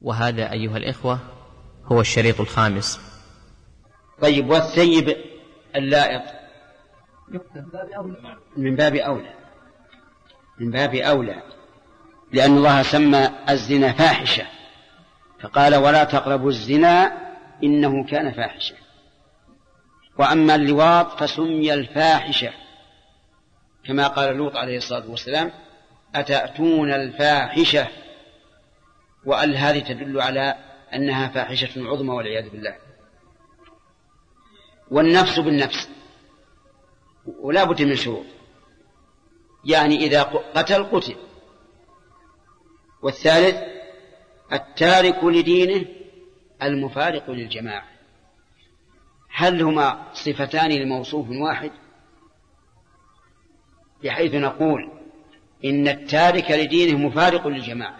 وهذا أيها الإخوة هو الشريط الخامس. طيب، والثيب اللائق من باب أولى لأن الله سمى الزنا فاحشة فقال ولا تقربوا الزنا إنه كان فاحشة. وأما اللواط فسمي الفاحشة كما قال لوط عليه الصلاة والسلام أتأتون الفاحشة، وأل هذه تدل على أنها فاحشة عظمى والعياذ بالله. والنفس بالنفس ولا بد من شروط، يعني إذا قتل. والثالث التارك لدينه المفارق للجماعة. هل هما صفتان لموصوف واحد؟ بحيث نقول إن التارك لدينه مفارق للجماعة،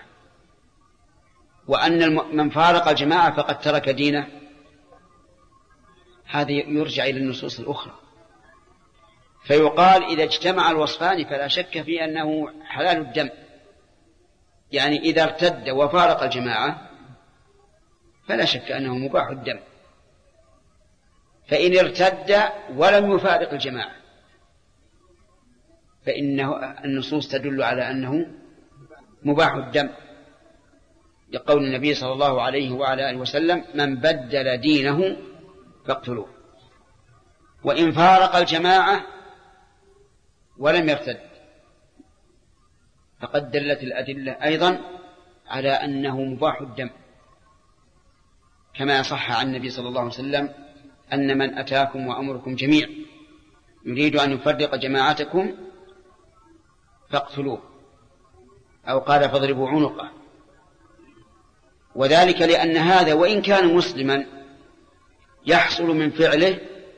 وأن من فارق الجماعة فقد ترك دينه. هذا يرجع إلى النصوص الأخرى، فيقال إذا اجتمع الوصفان فلا شك في أنه حلال الدم، يعني إذا ارتد وفارق الجماعة فلا شك أنه مباح الدم. فإن ارتد ولم يفارق الجماعة فإنه النصوص تدل على أنه مباح الدم، لقول النبي صلى الله عليه وعلى آله وسلم من بدل دينه فاقتلوه. وإن فارق الجماعة ولم يرتد فقد دلت الأدلة أيضا على أنه مباح الدم، كما صح عن النبي صلى الله عليه وسلم أن من أتاكم وأمركم جميع يريد أن يفرق جماعتكم فاقتلوه، أو قال فاضربوا عنقه. وذلك لأن هذا وإن كان مسلما يحصل من فعله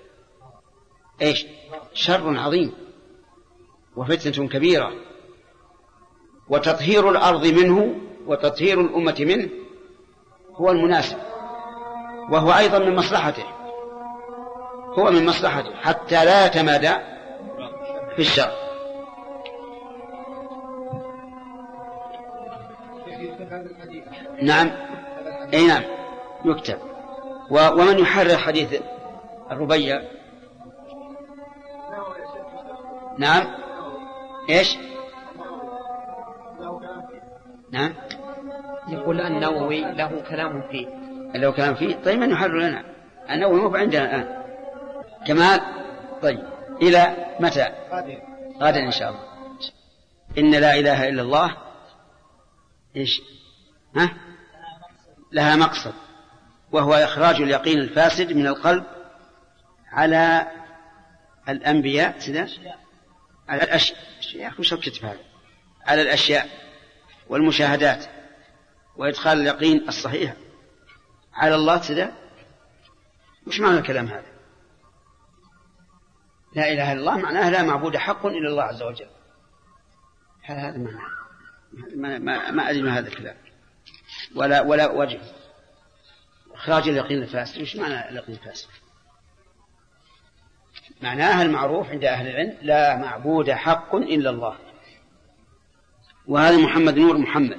شر عظيم وفتنة كبيرة، وتطهير الأرض منه وتطهير الأمة منه هو المناسب، وهو أيضا من مصلحته، هو من مصلحته حتى لا يتمادى في الشر. نعم، أي نعم يكتب. ومن يحرر حديث الربيع؟ نعم، إيش؟ نعم، يقول النووي له كلام فيه. له كلام فيه؟ طيب من يحرر لنا؟ النووي مو عندنا الآن كمال. طيب إلى متى؟ غدا إن شاء الله. إن لا إله إلا الله إيش؟ لها مقصد، وهو إخراج اليقين الفاسد من القلب على الأنبياء على الأشياء على الأشياء والمشاهدات، وإدخال اليقين الصحيح على الله مش معنى الكلام هذا؟ لا إله إلا الله معناها لا معبود حق إلا الله عز وجل. هذا معنى ما أدري ما هذا الكلام ولا وجه. إخراج اليقين الفاسد، مش معنى اليقين الفاسد؟ معناها المعروف عند أهل العلم لا معبود حق إلا الله. وهذا محمد نور محمد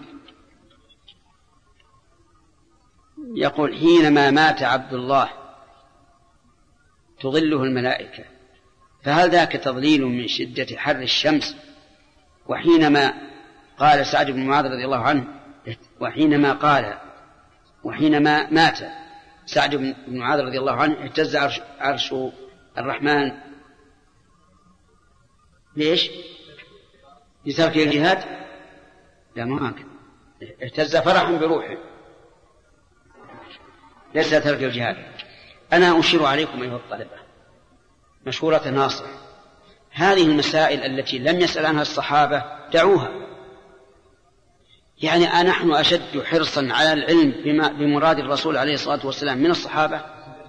يقول حينما مات عبد الله تظله الملائكة، فهل ذاك تضليل من شدة حر الشمس؟ وحينما قال سعد بن معاذ رضي الله عنه وحينما مات سعد بن معاذ رضي الله عنه اهتز عرش الرحمن. ليش؟ لترك الجهاد؟ لا، ما هكذا، اهتز فرحا بروحه، ليس ترك الجهاد. أنا أشير عليكم أيها الطلبة مشورة ناصح، هذه المسائل التي لم يسأل عنها الصحابة دعوها. يعني نحن أشد حرصا على العلم بمراد الرسول عليه الصلاة والسلام من الصحابة.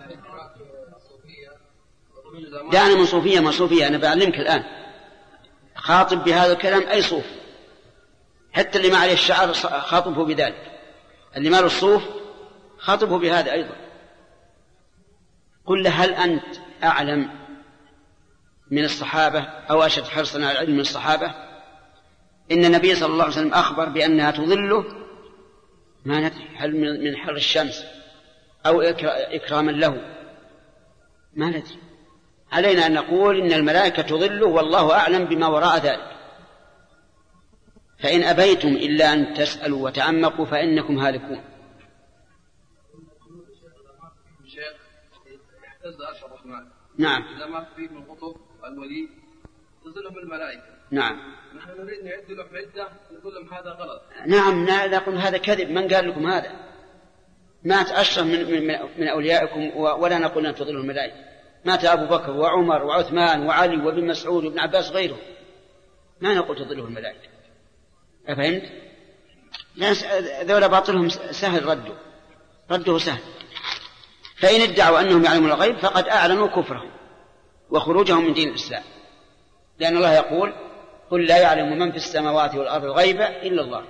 دعنا من صوفية ما صوفية، أنا بعلمك الآن خاطب بهذا الكلام أي صوف، حتى اللي ما عليه الشعر خاطبه بذلك، اللي ما له الصوف خاطبه بهذا أيضا. قل له هل أنت أعلم من الصحابة أو أشد حرصا على العلم من الصحابة؟ إن النبي صلى الله عليه وسلم أخبر بأنها تضله ما ندري هل من حر الشمس أو إكراما له، ما ندري. علينا أن نقول إن الملائكة تظله والله أعلم بما وراء ذلك. فإن أبيتم إلا أن تسألوا وتعمقوا فإنكم هالكون. نعم. إذا ما في من القطب الولي تظلهم الملائكة. نعم. نحن نريد نعد لهم عدة نقول لهم هذا غلط. نعم، نقول هذا كذب. من قال لكم هذا؟ مات أشرف من أوليائكم ولا نقول أن تظلوا الملائكة. مات أبو بكر وعمر وعثمان وعلي وابن مسعود وابن عباس غيره، ما نقول تظلوا الملائكة. أفهمت؟ ذولا باطلهم سهل رده سهل. فإن ادعوا أنهم يعلمون الغيب فقد أعلنوا كفرهم وخروجهم من دين الإسلام، لأن الله يقول قل لا يعلم من في السماوات والأرض الغيب إلا الله.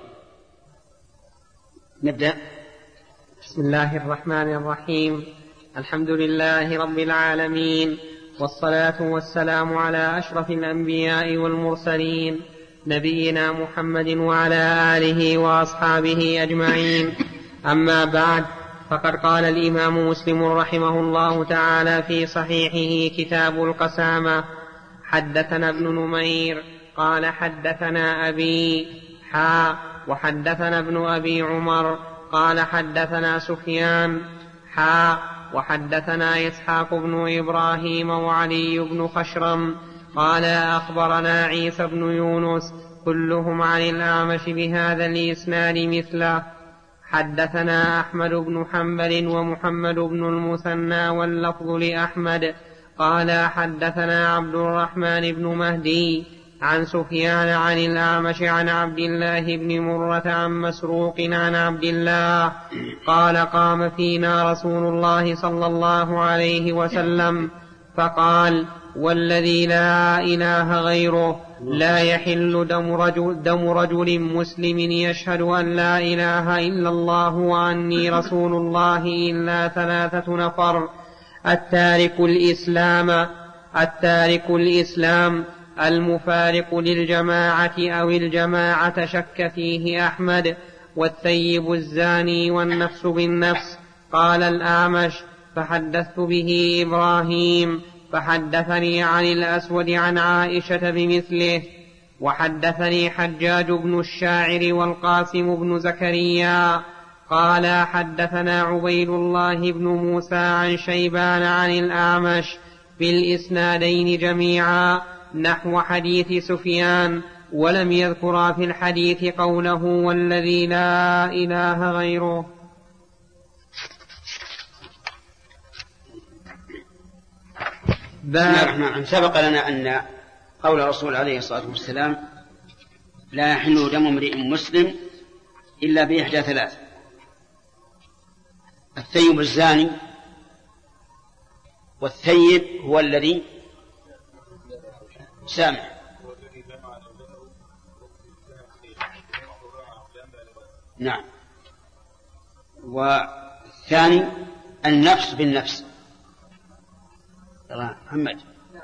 نبدأ. بسم الله الرحمن الرحيم. الحمد لله رب العالمين، والصلاة والسلام على أشرف الأنبياء والمرسلين نبينا محمد وعلى آله وأصحابه أجمعين. أما بعد، فقد قال الإمام مسلم رحمه الله تعالى في صحيحه كتاب القسامة: حدثنا ابن نمير قال حدثنا أبي وحدثنا ابن أبي عمر قال حدثنا سفيان وحدثنا إسحاق بن إبراهيم وعلي بن خشرم قال أخبرنا عيسى بن يونس كلهم عن الأعمش بهذا الإسناد مثله. حدثنا أحمد بن حنبل ومحمد بن المثنى واللفظ لأحمد قال حدثنا عبد الرحمن بن مهدي عن سفيان عن الأعمش عن عبد الله بن مرة عن مسروق عن عبد الله قال قام فينا رسول الله صلى الله عليه وسلم فقال: والذي لا إله غيره لا يحل دم رجل مسلم يشهد أن لا إله إلا الله وأني رسول الله إلا 3 نفر: التارك الإسلام المفارق للجماعة أو الجماعة شك فيه أحمد، والثيب الزاني والنفس بالنفس. قال الأعمش: فحدثت به إبراهيم فحدثني عن الأسود عن عائشة بمثله. وحدثني حجاج بن الشاعر والقاسم بن زكريا قال حدثنا عبيد الله بن موسى عن شيبان عن الأعمش بالإسنادين جميعا نحو حديث سفيان، ولم يذكر في الحديث قوله والذي لا إله غيره. سبق لنا أن قول الرسول عليه الصلاة والسلام: لا يحل دم امرئ مسلم إلا بإحدى 3: الثيب الزاني، والثيب هو الذي سامع، نعم، والثاني النفس بالنفس. محمد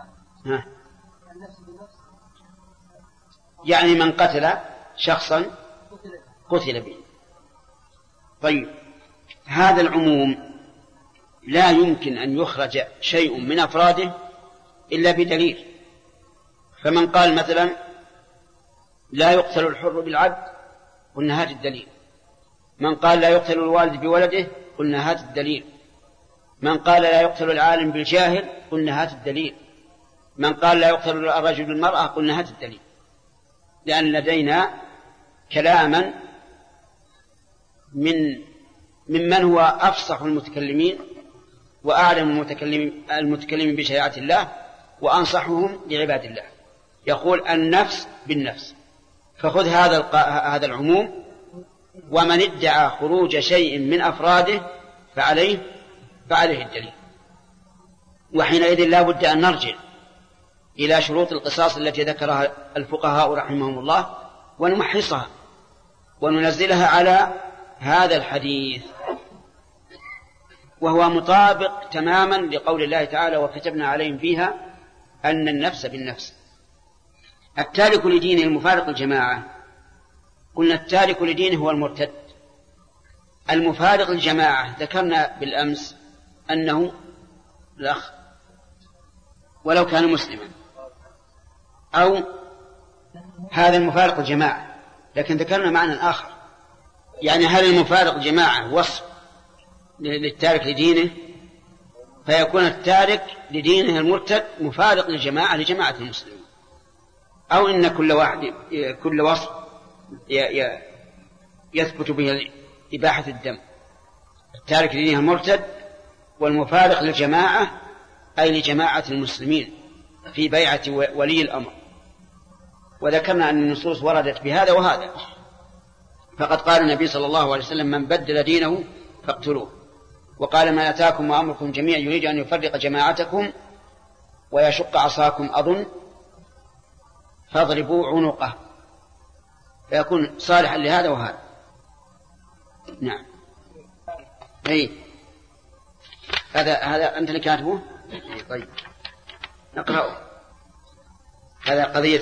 يعني من قتل شخصا قتل به. طيب، هذا العموم لا يمكن أن يخرج شيء من أفراده إلا بدليل. فمن قال مثلا لا يقتل الحر بالعبد، قلنا هذا الدليل. من قال لا يقتل الوالد بولده، قلنا هذا الدليل. من قال لا يقتل العالم بالجاهل، قلنا هذا الدليل. من قال لا يقتل الرجل بالمرأة، قلنا هذا الدليل. لأن لدينا كلاما ممن هو أفصح المتكلمين وأعلم المتكلمين بشريعة الله وأنصحهم لعباد الله، يقول النفس بالنفس. فخذ هذا العموم، ومن ادعى خروج شيء من أفراده فعليه الدليل. وحينئذ لا بد أن نرجع إلى شروط القصاص التي ذكرها الفقهاء رحمهم الله ونمحصها وننزلها على هذا الحديث، وهو مطابق تماما لقول الله تعالى: وكتبنا عليهم فيها أن النفس بالنفس. التارك لدينه المفارق الجماعة، قلنا التارك لدينه هو المرتد، المفارق الجماعة ذكرنا بالأمس أنه الأخ ولو كان مسلما، أو هذا المفارق الجماعة، لكن ذكرنا معنى آخر، يعني هل المفارق الجماعة وصف للتارك لدينه، فيكون التارك لدينه المرتد مفارق للجماعة لجماعة المسلمين، أو إن كل وصف يثبت به إباحة الدم، التارك لدينه المرتد والمفارق للجماعة أي لجماعة المسلمين في بيعة ولي الأمر. وذكرنا أن النصوص وردت بهذا وهذا، فقد قال النبي صلى الله عليه وسلم من بدل دينه فاقتلوه، وقال ما أتاكم وأمركم جميعا يريد أن يفرق جماعتكم ويشق عصاكم أظن فاضربوا عنقه، فيكون صالحا لهذا وهذا. نعم. أي هذا أنت اللي كاتبه؟ طيب نقرأه. هذا قضية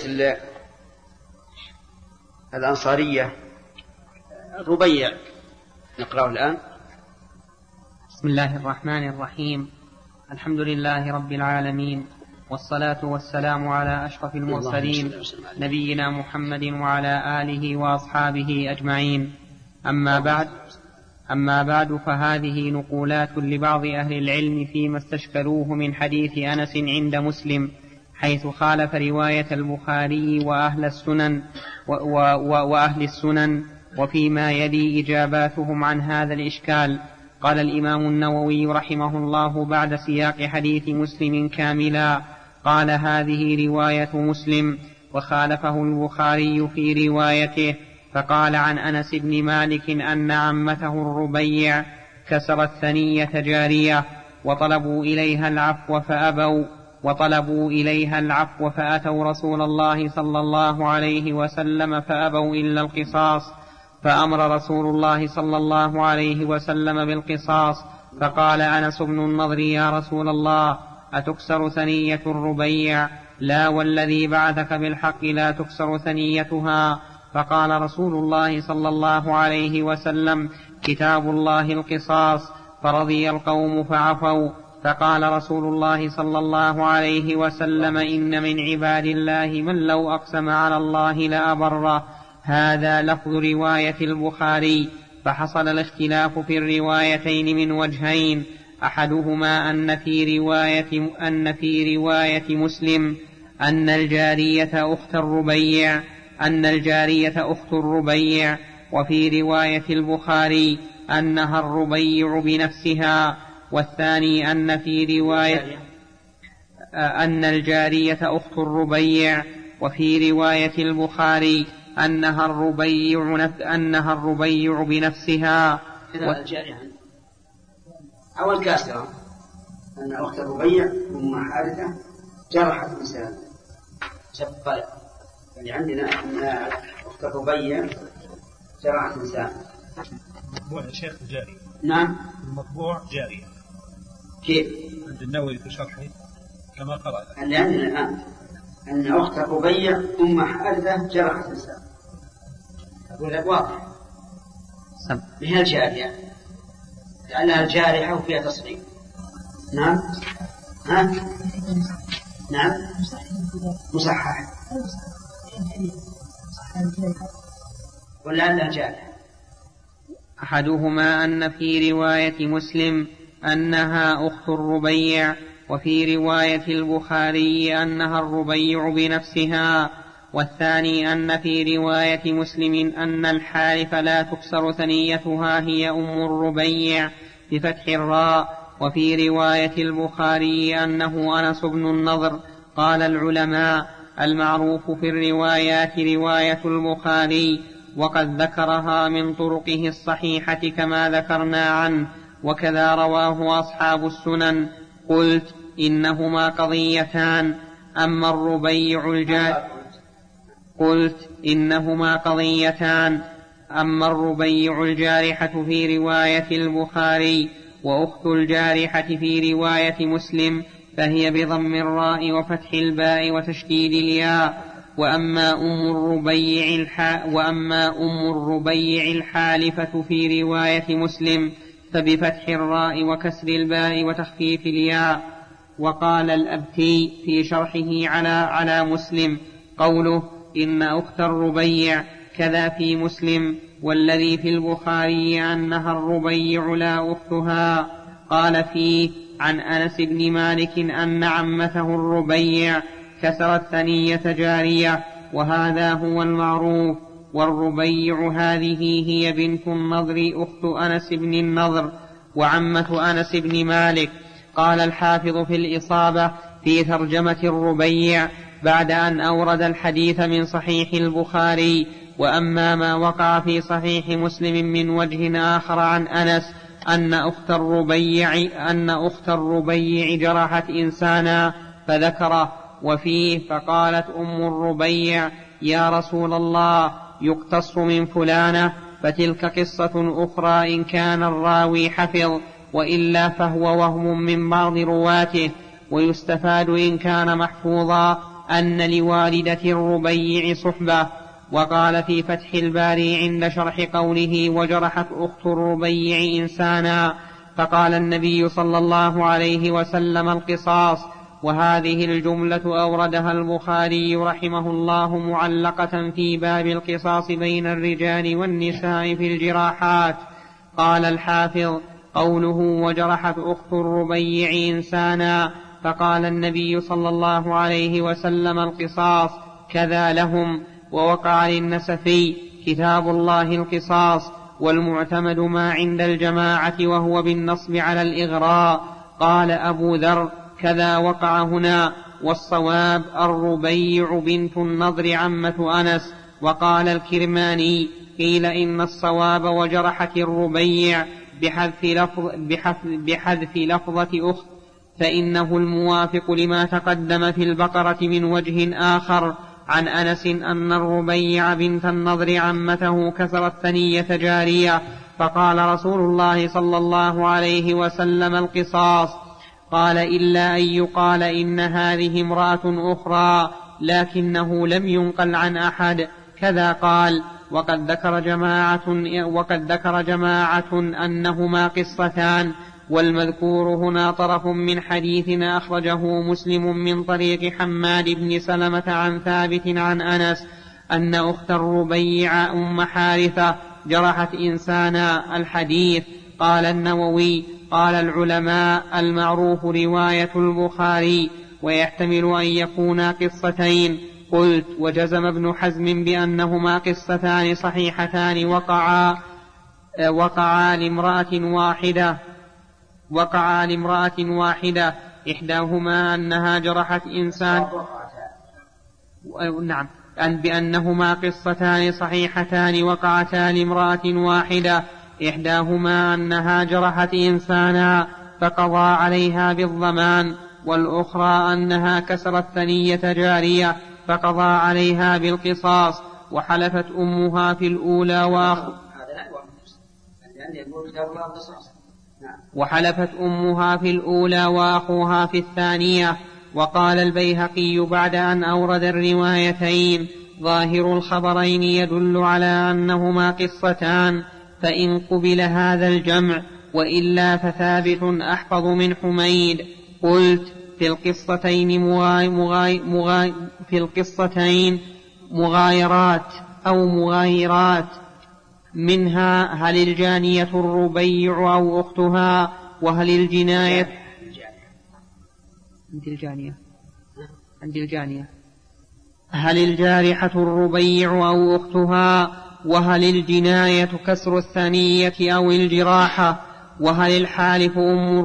الأنصارية ربيع، نقرأه الآن. بسم الله الرحمن الرحيم. الحمد لله رب العالمين، والصلاة والسلام على أشرف المرسلين نبينا محمد وعلى آله وأصحابه أجمعين. أما بعد فهذه نقولات لبعض أهل العلم فيما استشكلوه من حديث أنس عند مسلم، حيث خالف رواية البخاري وأهل السنن، وفيما يلي إجاباتهم عن هذا الإشكال. قال الإمام النووي رحمه الله بعد سياق حديث مسلم كاملا، قال هذه رواية مسلم، وخالفه البخاري في روايته، فقال عن أنس بن مالك أن عمته الربيع كسرت ثنية جارية وطلبوا إليها العفو فأتوا رسول الله صلى الله عليه وسلم فأبوا إلا القصاص، فأمر رسول الله صلى الله عليه وسلم بالقصاص، فقال أنس بن النضر يا رسول الله أتكسر ثنية الربيع؟ لا والذي بعثك بالحق لا تكسر ثنيتها. فقال رسول الله صلى الله عليه وسلم كتاب الله القصاص، فرضي القوم فعفوا. فقال رسول الله صلى الله عليه وسلم إن من عباد الله من لو أقسم على الله لأبره. هذا لفظ رواية البخاري، فحصل الاختلاف في الروايتين من وجهين، أحدهما أن في رواية مسلم أن الجارية أخت الربيع، وفي رواية البخاري أنها الربيع بنفسها، والثاني أن في رواية أن الجارية أخت الربيع، وفي رواية البخاري أنها الربيع بنفسها. أول كاسرة أن أخت الربيع أم حارثة جرحت إنسان شق، يعني عندنا أن أخت الربيع جرحت إنسان. المطبوع يا شيخ جاري. نعم المطبوع جارية. كيف؟ عند النووي في شرحه كما قرأ. اللي عندنا الآن أن أخت الربيع أم حارثة جرحت إنسان، أقول لك واضح هي الجارية لأنها الجارحة وفيها تصريف. نعم نعم مصحح ولا أنها جارحة. أحدهما أن في رواية مسلم أنها أخت الربيع، وفي رواية البخاري أنها الربيع بنفسها، والثاني أن في رواية مسلم أن الحارث لا تكسر ثنيتها هي أم الربيع بفتح الراء، وفي رواية البخاري أنه أنس بن النضر. قال العلماء المعروف في الروايات رواية البخاري، وقد ذكرها من طرقه الصحيحة كما ذكرنا عنه، وكذا رواه أصحاب السنن. قلت إنهما قضيتان، أما الربيع الجارحة في رواية البخاري، وأخت الجارحة في رواية مسلم، فهي بضم الراء وفتح الباء وتشديد الياء، وأما أم الربيع الحالفة في رواية مسلم فبفتح الراء وكسر الباء وتخفيف الياء. وقال الأبتي في شرحه على مسلم قوله إن أخت الربيع كذا في مسلم، والذي في البخاري أنها الربيع لا أختها. قال فيه عن أنس بن مالك أن عمته الربيع كسرت ثنية جارية، وهذا هو المعروف. والربيع هذه هي بنت النضر أخت أنس بن النضر وعمة أنس بن مالك. قال الحافظ في الإصابة في ترجمة الربيع بعد أن أورد الحديث من صحيح البخاري: وأما ما وقع في صحيح مسلم من وجه آخر عن أنس أن أخت الربيع جرحت إنسانا فذكره، وفيه فقالت أم الربيع: يا رسول الله، يقتص من فلانة، فتلك قصة أخرى إن كان الراوي حفظ، وإلا فهو وهم من بعض رواته. ويستفاد إن كان محفوظا أن لوالدة الربيع صحبة. وقال في فتح الباري عند شرح قوله وجرحت أخت الربيع إنسانا، فقال النبي صلى الله عليه وسلم: القصاص. وهذه الجملة أوردها البخاري رحمه الله معلقة في باب القصاص بين الرجال والنساء في الجراحات. قال الحافظ: قوله وجرحت أخت الربيع إنسانا، فقال النبي صلى الله عليه وسلم: القصاص كذا لهم. ووقع للنسفي: كتاب الله القصاص، والمعتمد ما عند الجماعة وهو بالنصب على الإغراء. قال أبو ذر: كذا وقع هنا، والصواب الربيع بنت النضر عمة أنس. وقال الكرماني: قيل إن الصواب وجرحت الربيع بحذف لفظة أخت، فإنه الموافق لما تقدم في البقرة من وجه آخر عن أنس أن الربيع بنت النضر عمته كسرت ثنية جارية، فقال رسول الله صلى الله عليه وسلم: القصاص. قال: إلا أن يقال إن هذه امرأة أخرى، لكنه لم ينقل عن أحد. كذا قال. وقد ذكر جماعة أنهما قصتان، والمذكور هنا طرف من حديث أخرجه مسلم من طريق حماد بن سلمة عن ثابت عن أنس أن أخت الربيع أم حارثة جرحت إنسانا. الحديث. قال النووي: قال العلماء: المعروف رواية البخاري، ويحتمل أن يكونا قصتين. قلت: وجزم ابن حزم بأنهما قصتان صحيحتان وقعا لامرأة واحدة، إحداهما أنها جرحت إنسان. نعم، بأنهما قصتان صحيحتان وقعتا لامرأة واحدة، إحداهما أنها جرحت إنسانا فقضى عليها بالضمان، والأخرى أنها كسرت ثنية جارية فقضى عليها بالقصاص. وحلفت أمها في الأولى وأخوها في الثانية. وقال البيهقي بعد أن أورد الروايتين: ظاهر الخبرين يدل على أنهما قصتان، فإن قبل هذا الجمع، وإلا فثابت أحفظ من حميد. قلت: في القصتين مغايرات أو مغايرات، منها هل الجانية الربيع أو أختها، وهل الجناية هل الجارحة الربيع أو أختها، وهل الجناية كسر الثنية أو الجراحة، وهل الحالف أم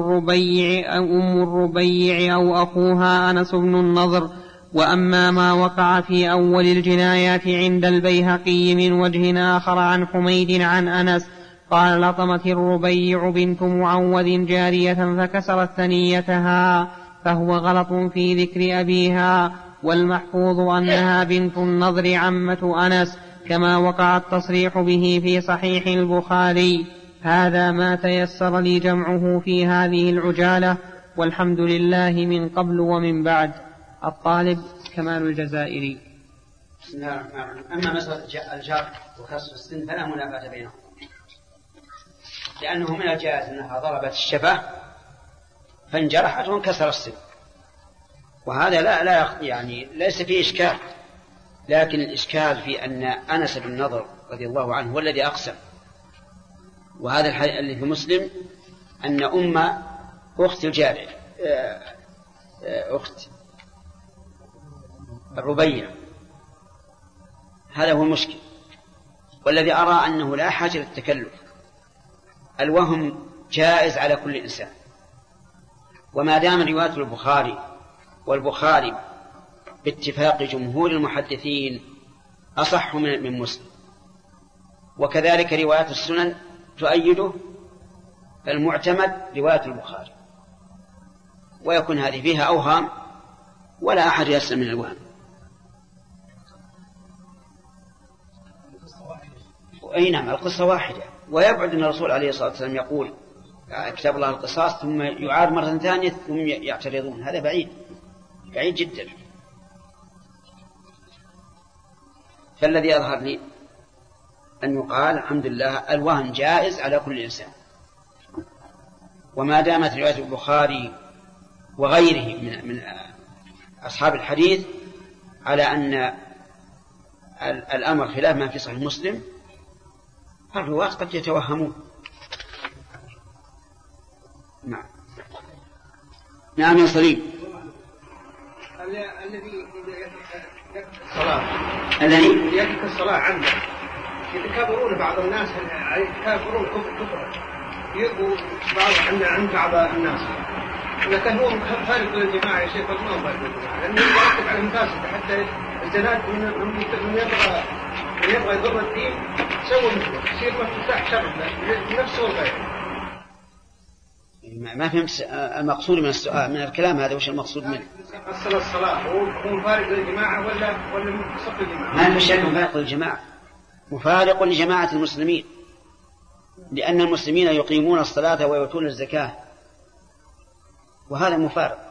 الربيع أو أخوها أنس بن النضر. وأما ما وقع في أول الجنايات عند البيهقي من وجه آخر عن حميد عن أنس قال: لطمت الربيع بنت معوذ جارية فكسرت ثنيتها، فهو غلط في ذكر أبيها، والمحفوظ أنها بنت النضر عمة أنس، كما وقع التصريح به في صحيح البخاري. هذا ما تيسر لي جمعه في هذه العجالة، والحمد لله من قبل ومن بعد. الطالب كمال الجزائري. أما مسألة الجرح وكسر السن فلا منافاة بينهم، لأنه من الجائز أنها ضربت الشفة فانجرحت وانكسر السن، وهذا لا يعني ليس فيه إشكال. لكن الإشكال في أن أنس بن نضر رضي الله عنه هو الذي أقسم، وهذا الحديث اللي في مسلم أن أخت الجارية أخت الربيع، هذا هو المشكل. والذي أرى أنه لا حاجة للتكلف، الوهم جائز على كل إنسان، وما دام رواية البخاري والبخاري باتفاق جمهور المحدثين أصح من مسلم، وكذلك رواية السنن تؤيده، فالمعتمد رواية البخاري، ويكون هذه فيها أوهام ولا أحد يسلم من الوهم. أي نعم، القصة واحدة، ويبعد أن الرسول عليه الصلاة والسلام يقول كتاب الله القصاص ثم يعاد مرة ثانية ثم يعترضون، هذا بعيد جدا. فالذي يظهر لي أن يقال الحمد لله الوهم جائز على كل إنسان، وما دامت رواية البخاري وغيره من أصحاب الحديث على أن الأمر خلاف ما في صحيح مسلم، الرواة قد يتوهمون. نعم يا صليب. الذي يترك الصلاة عنده يتكابرون بعض الناس، يتكابرون كفرا، يقول عند بعض الناس لكن هو خارج للجماعة يا شيخ، ما هو خارج للجماعة، لأنه يرتب على المفاسد. حتى الزناد من يبغى يضر الدين سوى مثله، يصير مفتاح شر لنفسه وغيره. ما فهمت المقصود من السؤال، من الكلام هذا وش المقصود منه؟ الصلاة هو مفارق للجماعة ولا متصف للجماعة؟ ما في شك مفارق للجماعة، مفارق لجماعة المسلمين، لأن المسلمين يقيمون الصلاة ويؤتون الزكاة، وهذا مفارق.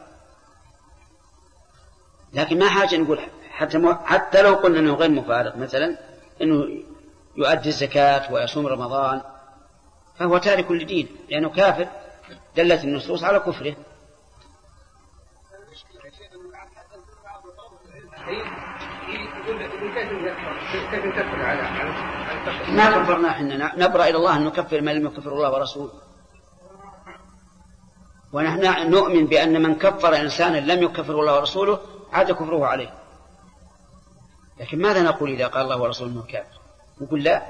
لكن ما حاجة نقول حتى لو قلنا أنه غير مفارق، مثلا أنه يؤدي الزكاة ويصوم رمضان، فهو تارك للدين لأنه كافر، دلت النصوص على كفره. ما كفرنا حنا، نبرأ إلى الله أن نكفر ما لم يكفر الله ورسوله، ونحن نؤمن بأن من كفر إنسانا لم يكفر الله ورسوله عاد كفره عليه. لكن ماذا نقول إذا قال الله ورسوله أنه كافر؟ نقول لا،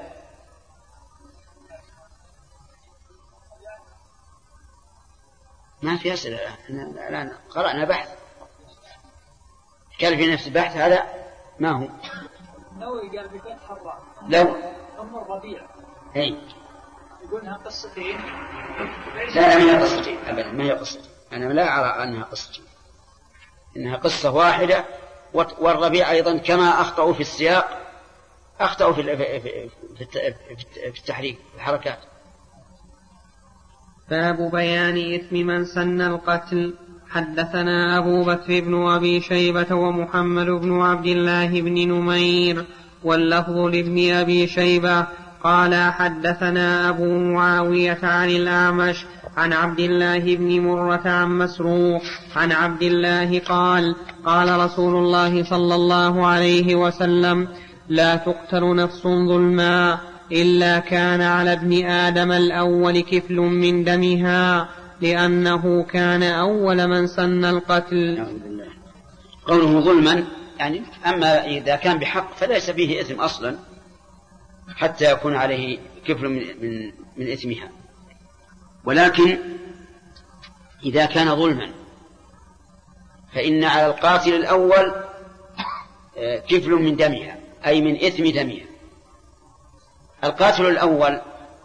ما في أسئلة. الآن قرأنا بحث قال في نفس البحث هذا ما هو نووي قال بفتح الراء لو أم الربيع يقولها قصتين. لا ما هي قصتين أبدا، ما هي قصتين، أنا لا أرى أنها قصتين، إنها قصة واحدة. والربيع أيضا كما أخطأوا في السياق أخطأوا في التحريك الحركات. باب بيان إثم من سن القتل. حدثنا أبو بكر بن أبي شيبة ومحمد بن عبد الله بن نمير واللفظ لابن أبي شيبة قال حدثنا أبو معاوية عن الأعمش عن عبد الله بن مرة عن مسروق عن عبد الله قال قال رسول الله صلى الله عليه وسلم لا تقتل نفس ظلما إلا كان على ابن آدم الأول كفل من دمها لأنه كان أول من سن القتل. قوله ظلما يعني أما إذا كان بحق فليس فيه إثم أصلا حتى يكون عليه كفل من إثمها، ولكن إذا كان ظلما فإن على القاتل الأول كفل من دمها أي من إثم دمها. القاتل الأول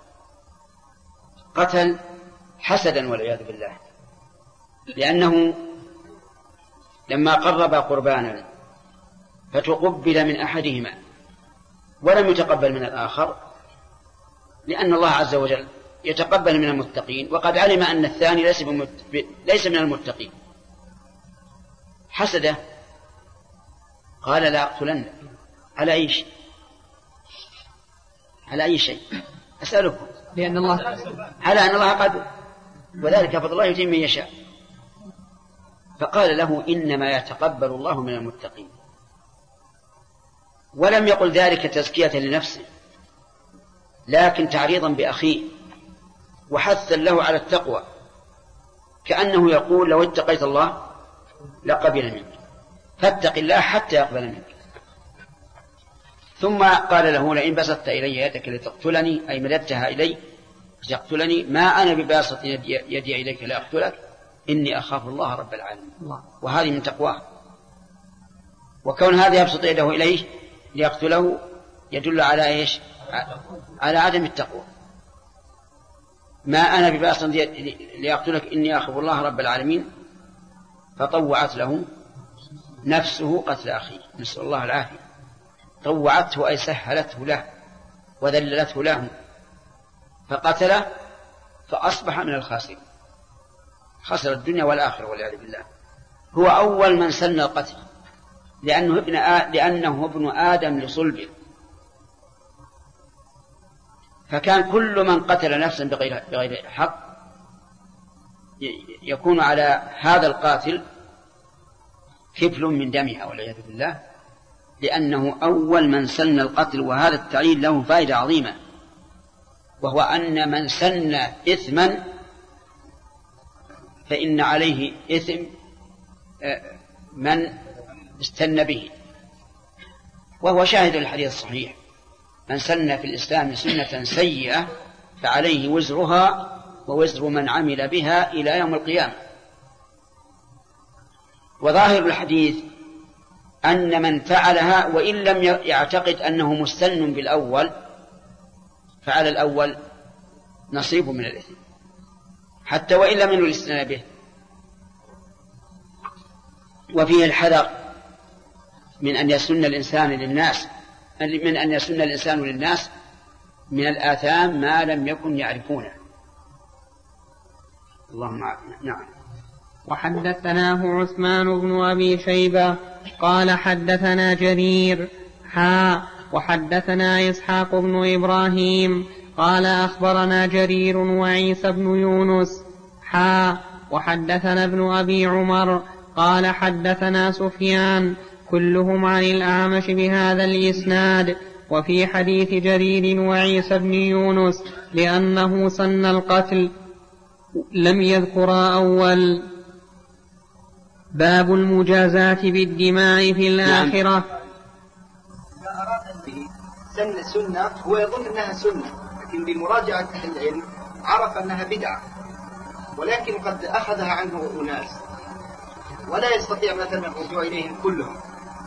قتل حسدا والعياذ بالله، لأنه لما قرب قربانا فتقبل من أحدهما ولم يتقبل من الآخر، لأن الله عز وجل يتقبل من المتقين، وقد علم أن الثاني ليس من المتقين، حسده قال لا أقتلنك على أي شيء؟ على أي شيء؟ أسألكم. لأن الله على أن الله قادر، وذلك فضل الله يتم من يشاء. فقال له إنما يتقبل الله من المتقين، ولم يقل ذلك تزكية لنفسه، لكن تعريضا بأخيه وحثا له على التقوى، كأنه يقول لو اتقيت الله لقبل منك، فاتق الله حتى يقبل منك. ثم قال له لئن بسطت إلي يدك لتقتلني، أي مددتها إلي لتقتلني، ما أنا بباسط يدي إليك لأقتلك، إني أخاف الله رب العالمين. وهذه من تقواه. وكون هذا يبسط يده إليه ليقتله يدل على إيش؟ على عدم التقوى. ما أنا بباسط ليقتلك إني أخاف الله رب العالمين، فطوعت له نفسه قتل أخيه، نسأل الله العافية. طوعته أي سهلته له وذللته له، فقتله فأصبح من الخاسرين، خسر الدنيا والآخرة والعياذ بالله. هو أول من سن القتل، لأنه ابن آدم لصلبه، فكان كل من قتل نفسا بغير حق يكون على هذا القاتل كفل من دمها والعياذ بالله، لأنه أول من سن القتل. وهذا التعليل له فائدة عظيمة، وهو أن من سن إثما فإن عليه إثم من استن به، وهو شاهد الحديث الصحيح: من سن في الإسلام سنة سيئة فعليه وزرها ووزر من عمل بها إلى يوم القيامة. وظاهر الحديث أن من فعلها وإن لم يعتقد أنه مستن بالأول، فعلى الأول نصيب من الإثم حتى وإن لم ينوي الاستنان به. وفيه الحذر من أن يسن الإنسان للناس من الآثام ما لم يكن يعرفونه. اللهم عافنا. نعم. وحدثناه عثمان بن أبي شيبة قال حدثنا جرير وحدثنا إسحاق بن إبراهيم قال أخبرنا جرير وعيسى بن يونس وحدثنا ابن أبي عمر قال حدثنا سفيان كلهم عن الأعمش بهذا الإسناد. وفي حديث جرير وعيسى بن يونس لأنه سن القتل لم يذكر أول. باب المجازاة بالدماء في الآخرة. إذا أراد به سن سنة هو يظن أنها سنة، لكن بمراجعة العلم عرف أنها بدعة، ولكن قد أخذها عنه أناس ولا يستطيع مثلا الرجوع إليهم كلهم.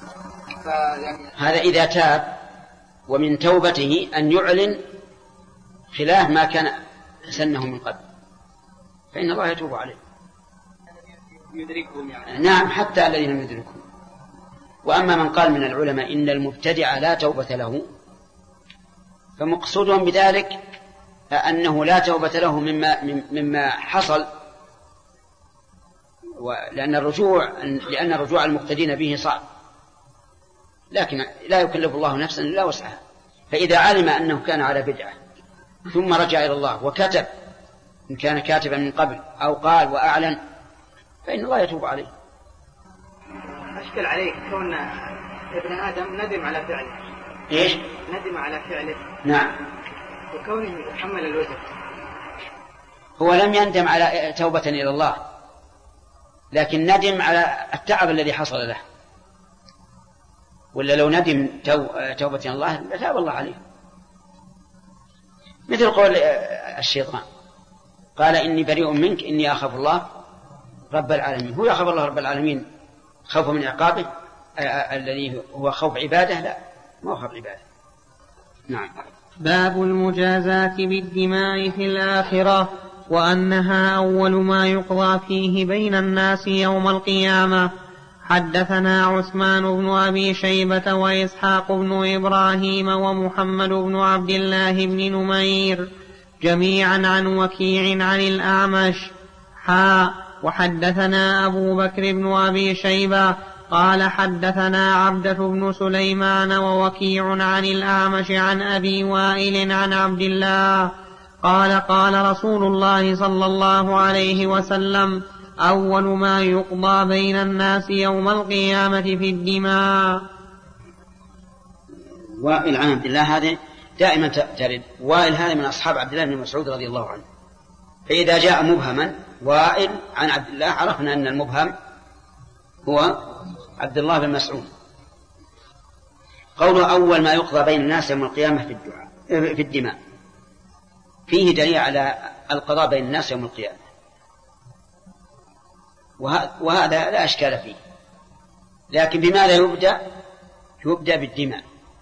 هذا إذا تاب، ومن توبته أن يعلن خلاف ما كان سنه من قبل، فإن الله يتوب عليه. يدركهم يعني. نعم، حتى الذين يدركهم. وأما من قال من العلماء إن المبتدع لا توبة له، فمقصودهم بذلك أنه لا توبة له مما حصل، لأن الرجوع المقتدين به صعب، لكن لا يكلف الله نفسا إلا وسعها. فإذا علم أنه كان على بدعة ثم رجع إلى الله وكتب، إن كان كاتبا من قبل أو قال وأعلن، فإن الله يتوب عليه. أشكل عليك كون ابن آدم ندم على فعله. إيش؟ ندم على فعله. نعم. وكونه يتحمل الوزر. هو لم يندم على توبة إلى الله، لكن ندم على التعب الذي حصل له. ولا لو ندم توبة إلى الله لتاب الله عليه. مثل قول الشيطان: قال إني بريء منك إني أخاف الله رب العالمين. هو يخاف الله رب العالمين خوف من عقابه الذي هو خوف عباده؟ لا، ما هو خوف عباده. نعم. باب المجازاة بالدماء في الآخرة، وأنها أول ما يقضى فيه بين الناس يوم القيامة. حدثنا عثمان بن أبي شيبة وإسحاق بن إبراهيم ومحمد بن عبد الله بن نمير جميعا عن وكيع عن الأعمش. وحدثنا أبو بكر بن أبي شيبة قال حدثنا عبدة بن سليمان ووكيع عن الأعمش عن أبي وائل عن عبد الله قال قال رسول الله صلى الله عليه وسلم أول ما يقضى بين الناس يوم القيامة في الدماء. وائل عن عبد الله هذه دائما ترد، وائل هذا من أصحاب عبد الله بن مسعود رضي الله عنه، فإذا جاء مبهما وائل عن عبد الله عرفنا أن المبهم هو عبد الله بن مسعود. قوله أول ما يقضى بين الناس يوم القيامة في الدماء فيه دليل على القضاء بين الناس يوم القيامة، وهذا لا أشكال فيه. لكن بماذا يبدأ بالدماء،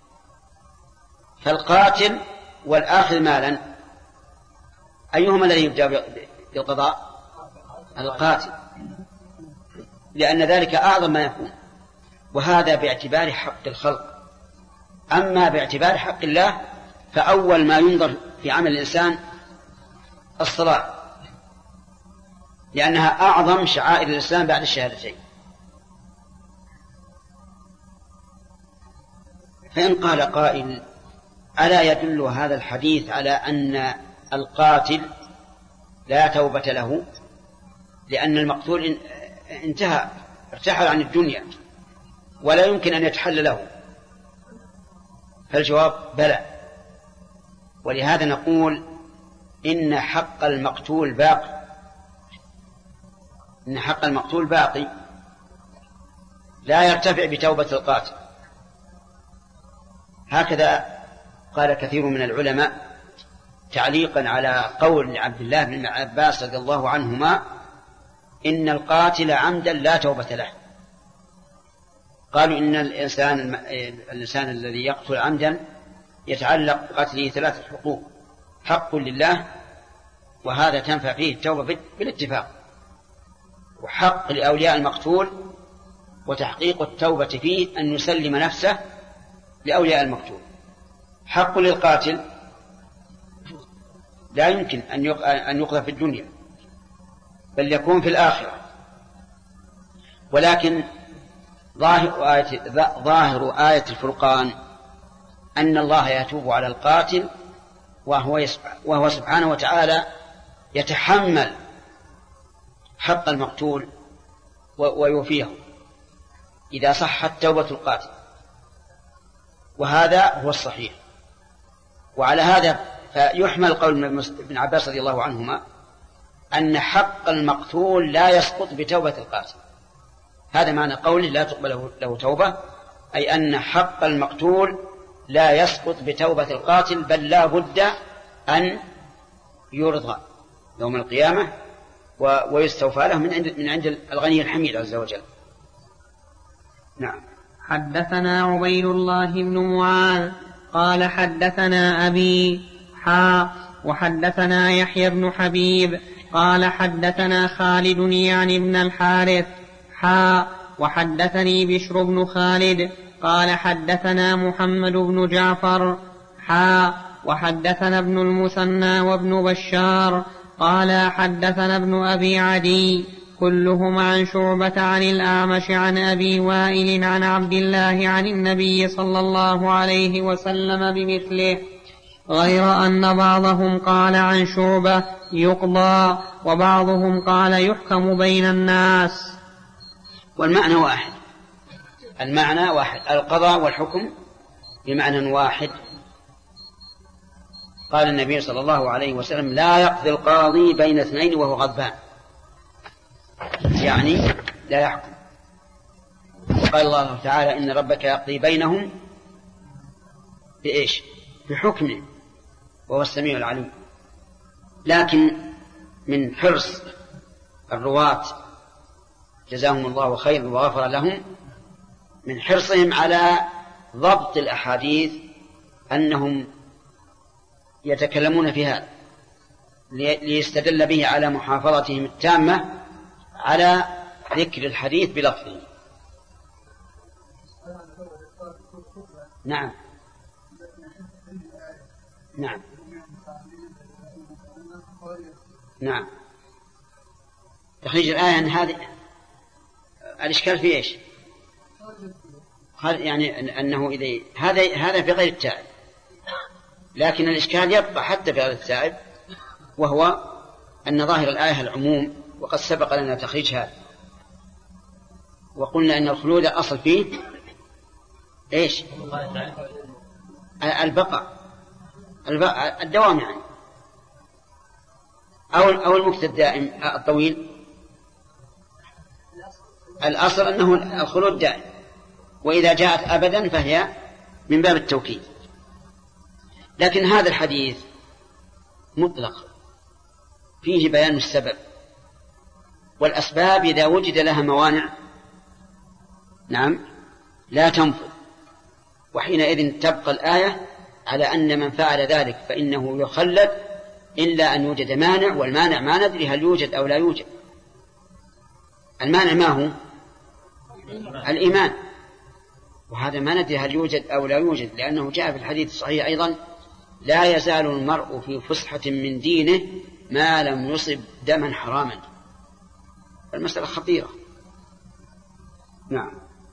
فالقاتل والآخذ مالا أيهما الذي يبدأ بالقضاء؟ القاتل، لأن ذلك أعظم ما يكون، وهذا باعتبار حق الخلق. أما باعتبار حق الله فأول ما ينظر في عمل الإنسان الصلاة، لأنها أعظم شعائر الإسلام بعد الشهادتين. فإن قال قائل ألا يدل هذا الحديث على أن القاتل لا توبة له لأن المقتول ارتحل عن الدنيا ولا يمكن أن يتحل له؟ فالجواب بلى، ولهذا نقول إن حق المقتول باقي، إن حق المقتول باقي لا يرتفع بتوبة القاتل. هكذا قال كثير من العلماء تعليقا على قول عبد الله بن عباس رضي الله عنهما إن القاتل عمدا لا توبة له. قالوا إن الإنسان الذي يقتل عمدا يتعلق بقتله 3 حقوق: حق لله، وهذا تنفع فيه التوبة بالاتفاق، وحق لأولياء المقتول، وتحقيق التوبة فيه أن يسلم نفسه لأولياء المقتول. حق للقاتل لا يمكن أن يقضى في الدنيا بل يكون في الآخرة، ولكن ظاهر آية الفرقان أن الله يتوب على القاتل وهو سبحانه وتعالى يتحمل حق المقتول ويوفيه إذا صحت توبة القاتل، وهذا هو الصحيح. وعلى هذا فيحمل قول ابن عباس رضي الله عنهما أن حق المقتول لا يسقط بتوبة القاتل. هذا معنى قوله لا تقبل له توبة، أي أن حق المقتول لا يسقط بتوبة القاتل، بل لا بد أن يرضى يوم القيامة ويستوفى له من عند الغني الحميد عز وجل. نعم. حدثنا عبيد الله بن معاذ قال حدثنا أبي وحدثنا يحيى بن حبيب قال حدثنا خالد يعني بن الحارث وحدثني بشر بن خالد قال حدثنا محمد بن جعفر وحدثنا ابن المثنى وابن بشار قال حدثنا ابن أبي عدي كلهم عن شعبة عن الأعمش عن أبي وائل عن عبد الله عن النبي صلى الله عليه وسلم بمثله، غير أن بعضهم قال عن شعبة يقضى وبعضهم قال يحكم بين الناس. والمعنى واحد، المعنى واحد، القضاء والحكم بمعنى واحد. قال النبي صلى الله عليه وسلم لا يقضي القاضي بين اثنين وهو غضبان، يعني لا يحكم. قال الله تعالى إن ربك يقضي بينهم بإيش؟ بحكمه وهو السميع العليم. لكن من حرص الرواة جزاهم الله خير وغفر لهم، من حرصهم على ضبط الأحاديث أنهم يتكلمون في هذا ليستدل به على محافظتهم التامة على ذكر الحديث بلفظه. نعم نعم نعم. تخريج الآية أن هذه الإشكال في إيش؟ يعني أنه إذا هذا في غير التائب، لكن الإشكال يبقى حتى في غير التائب، وهو أن ظاهر الآية العموم، وقد سبق لنا تخريج هذا، وقلنا أن الخلود الأصل فيه إيش؟ البقاء الدوام يعني، أو المكث الدائم الطويل. الأصل أنه الخلود دائم، وإذا جاءت أبدا فهي من باب التوكيد. لكن هذا الحديث مطلق فيه بيان السبب، والأسباب إذا وجد لها موانع نعم لا تنفذ، وحينئذ تبقى الآية على أن من فعل ذلك فإنه يخلد إلا أن يوجد مانع، والمانع ما ندري هل يوجد أو لا يوجد. المانع ما هو؟ الإيمان، وهذا ما ندري هل يوجد أو لا يوجد، لأنه جاء في الحديث الصحيح أيضا: لا يزال المرء في فسحة من دينه ما لم يصب دما حراما. المسألة خطيرة. نعم.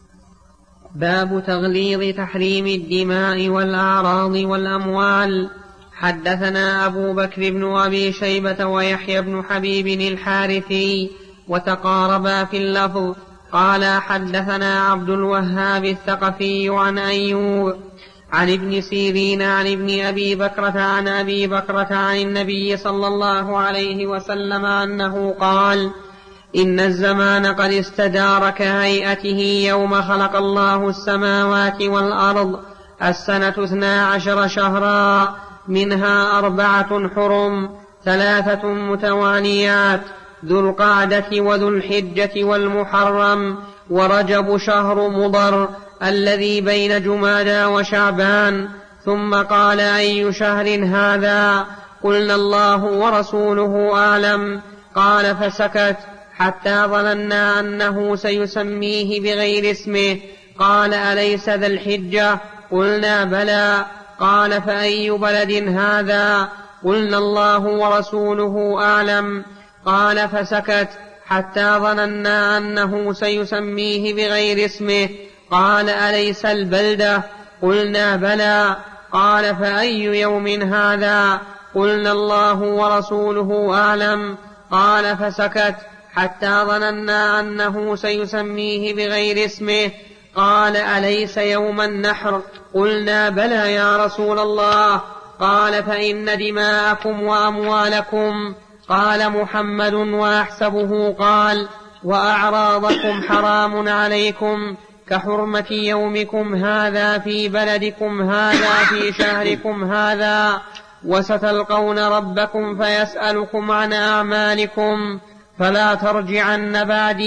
باب تغليظ تحريم الدماء والأعراض والأموال. حدثنا أبو بكر بن أبي شيبة ويحيى بن حبيب الحارثي وتقاربا في اللفظ. قال حدثنا عبد الوهاب الثقفي عن أيوب عن ابن سيرين عن ابن أبي بكرة عن أبي بكرة عن النبي صلى الله عليه وسلم أنه قال: إن الزمان قد استدار كهيئته يوم خلق الله السماوات والأرض، السنة 12 شهرا، منها 4 حرم، 3 متواليات، ذو القعدة وذو الحجة والمحرم، ورجب شهر مضر الذي بين جمادى وشعبان. ثم قال: أي شهر هذا؟ قلنا: الله ورسوله أعلم. قال فسكت حتى ظننا أنه سيسميه بغير اسمه. قال: أليس ذا الحجة؟ قلنا: بلى. قال: فأي بلد هذا؟ قلنا: الله ورسوله أعلم. قال فسكت حتى ظننا أنه سيسميه بغير اسمه. قال: أليس البلدة؟ قلنا: بلى. قال: فأي يوم هذا؟ قلنا: الله ورسوله أعلم. قال فسكت حتى ظننا أنه سيسميه بغير اسمه. قال: أليس يوم النحر؟ قلنا: بلى يا رسول الله. قال: فإن دماءكم وأموالكم. قال محمد وأحسبه قال: وأعراضكم حرام عليكم كحرمة يومكم هذا في بلدكم هذا في شهركم هذا، وستلقون ربكم فيسألكم عن أعمالكم، فلا ترجعن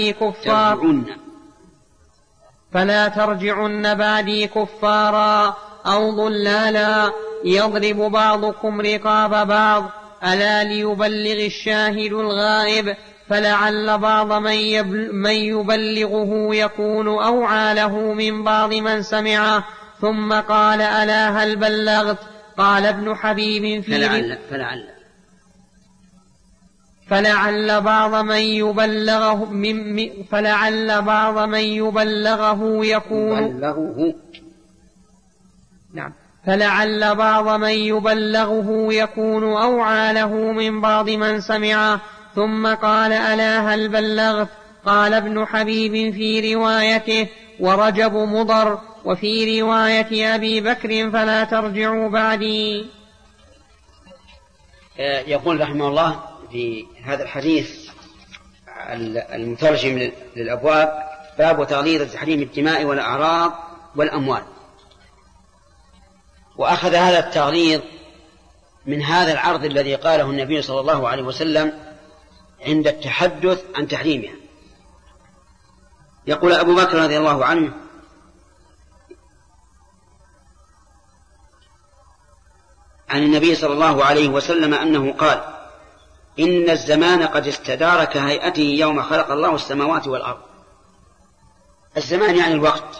بعدي كفارا أو ضلالا يضرب بعضكم رقاب بعض، ألا ليبلغ الشاهد الغائب، فلعل بعض من يبلغه يكون أوعى له من بعض من سمعه. ثم قال: ألا هل بلغت؟ قال ابن حبيب في فلعل بعض من يبلغه يكون نعم فلعل بعض من يبلغه يكون أوعى له من بعض من سمعه. ثم قال: ألا هل بلغت؟ قال ابن حبيب في روايته: ورجب مضر، وفي رواية أبي بكر: فلا ترجعوا بعدي. يقول رحمه الله في هذا الحديث المترجم للأبواب: باب تغليظ تحريم الدماء والأعراض والأموال. وأخذ هذا التغليظ من هذا العرض الذي قاله النبي صلى الله عليه وسلم عند التحدث عن تحريمها. يقول أبو بكر رضي الله عنه: عن النبي صلى الله عليه وسلم أنه قال: إن الزمان قد استدار كهيئته يوم خلق الله السماوات والأرض. الزمان يعني الوقت،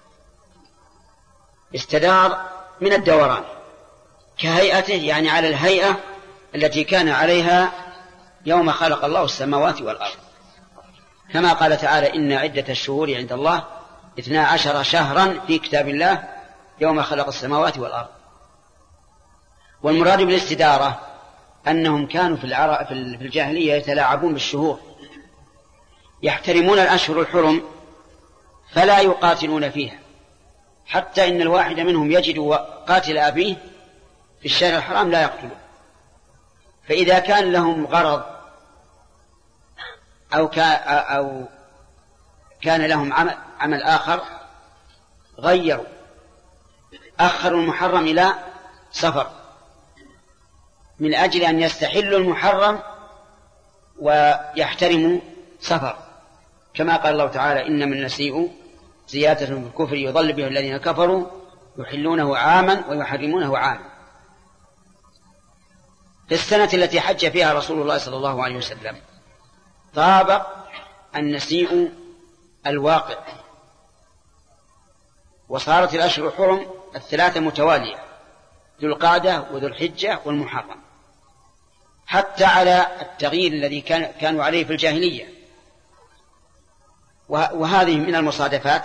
استدار من الدوران، كهيئته يعني على الهيئة التي كان عليها يوم خلق الله السماوات والأرض، كما قال تعالى: إن عدة الشهور عند الله 12 شهرا في كتاب الله يوم خلق السماوات والأرض. والمراد بالاستدارة أنهم كانوا في الجاهلية يتلاعبون بالشهور، يحترمون الأشهر الحرم فلا يقاتلون فيها، حتى إن الواحد منهم يجد قاتل أبيه في الشهر الحرام لا يقتله. فإذا كان لهم غرض أو كان لهم عمل آخر غيروا، أخروا المحرم إلى صفر من أجل أن يستحلوا المحرم ويحترموا صفر، كما قال الله تعالى: إنما النسيء زيادة في الكفر يضل به الذين كفروا يحلونه عاما ويحرمونه عاما. في السنة التي حج فيها رسول الله صلى الله عليه وسلم طابق النسيء الواقع، وصارت الأشهر الحرم 3 متوالية: ذو القعدة وذو الحجة والمحرم، حتى على التغيير الذي كانوا عليه في الجاهلية. وهذه من المصادفات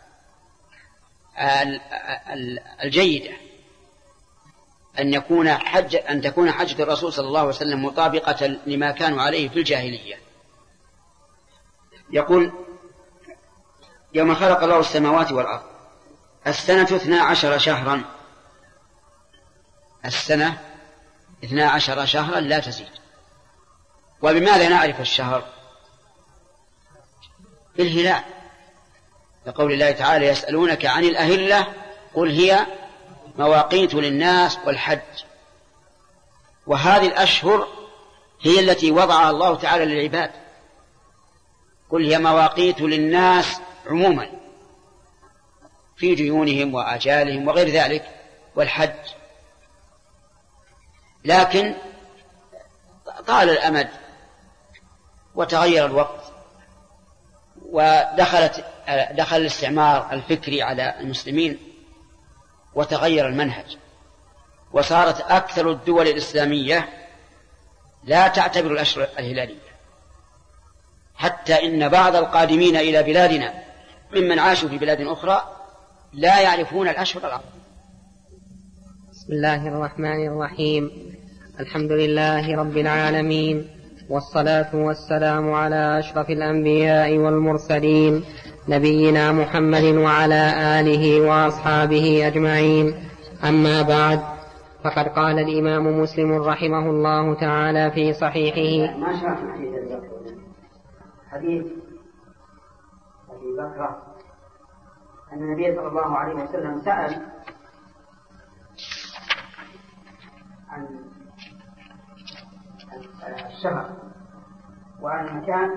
الجيدة أن تكون حجة الرسول صلى الله عليه وسلم مطابقة لما كانوا عليه في الجاهلية. يقول: يوم خلق الله السماوات والأرض السنة 12 شهرا. السنة 12 شهرا لا تزيد. وبماذا نعرف الشهر؟ بالهلال، لقول الله تعالى: يسألونك عن الأهلة قل هي مواقيت للناس والحج. وهذه الأشهر هي التي وضعها الله تعالى للعباد، قل هي مواقيت للناس عموما في ديونهم وآجالهم وغير ذلك والحج. لكن طال الأمد وتغير الوقت ودخل الاستعمار الفكري على المسلمين وتغير المنهج، وصارت أكثر الدول الإسلامية لا تعتبر الأشهر الهلالية، حتى إن بعض القادمين إلى بلادنا ممن عاشوا في بلاد أخرى لا يعرفون الأشهر العربية. بسم الله الرحمن الرحيم. الحمد لله رب العالمين، والصلاة والسلام على أشرف الأنبياء والمرسلين نبينا محمد وعلى آله وأصحابه أجمعين. أما بعد، فقد قال الإمام مسلم رحمه الله تعالى في صحيحه: ما شرح حديث أبي بكر أن النبي صلى الله عليه وسلم سأل عن الشهر وعن المكان،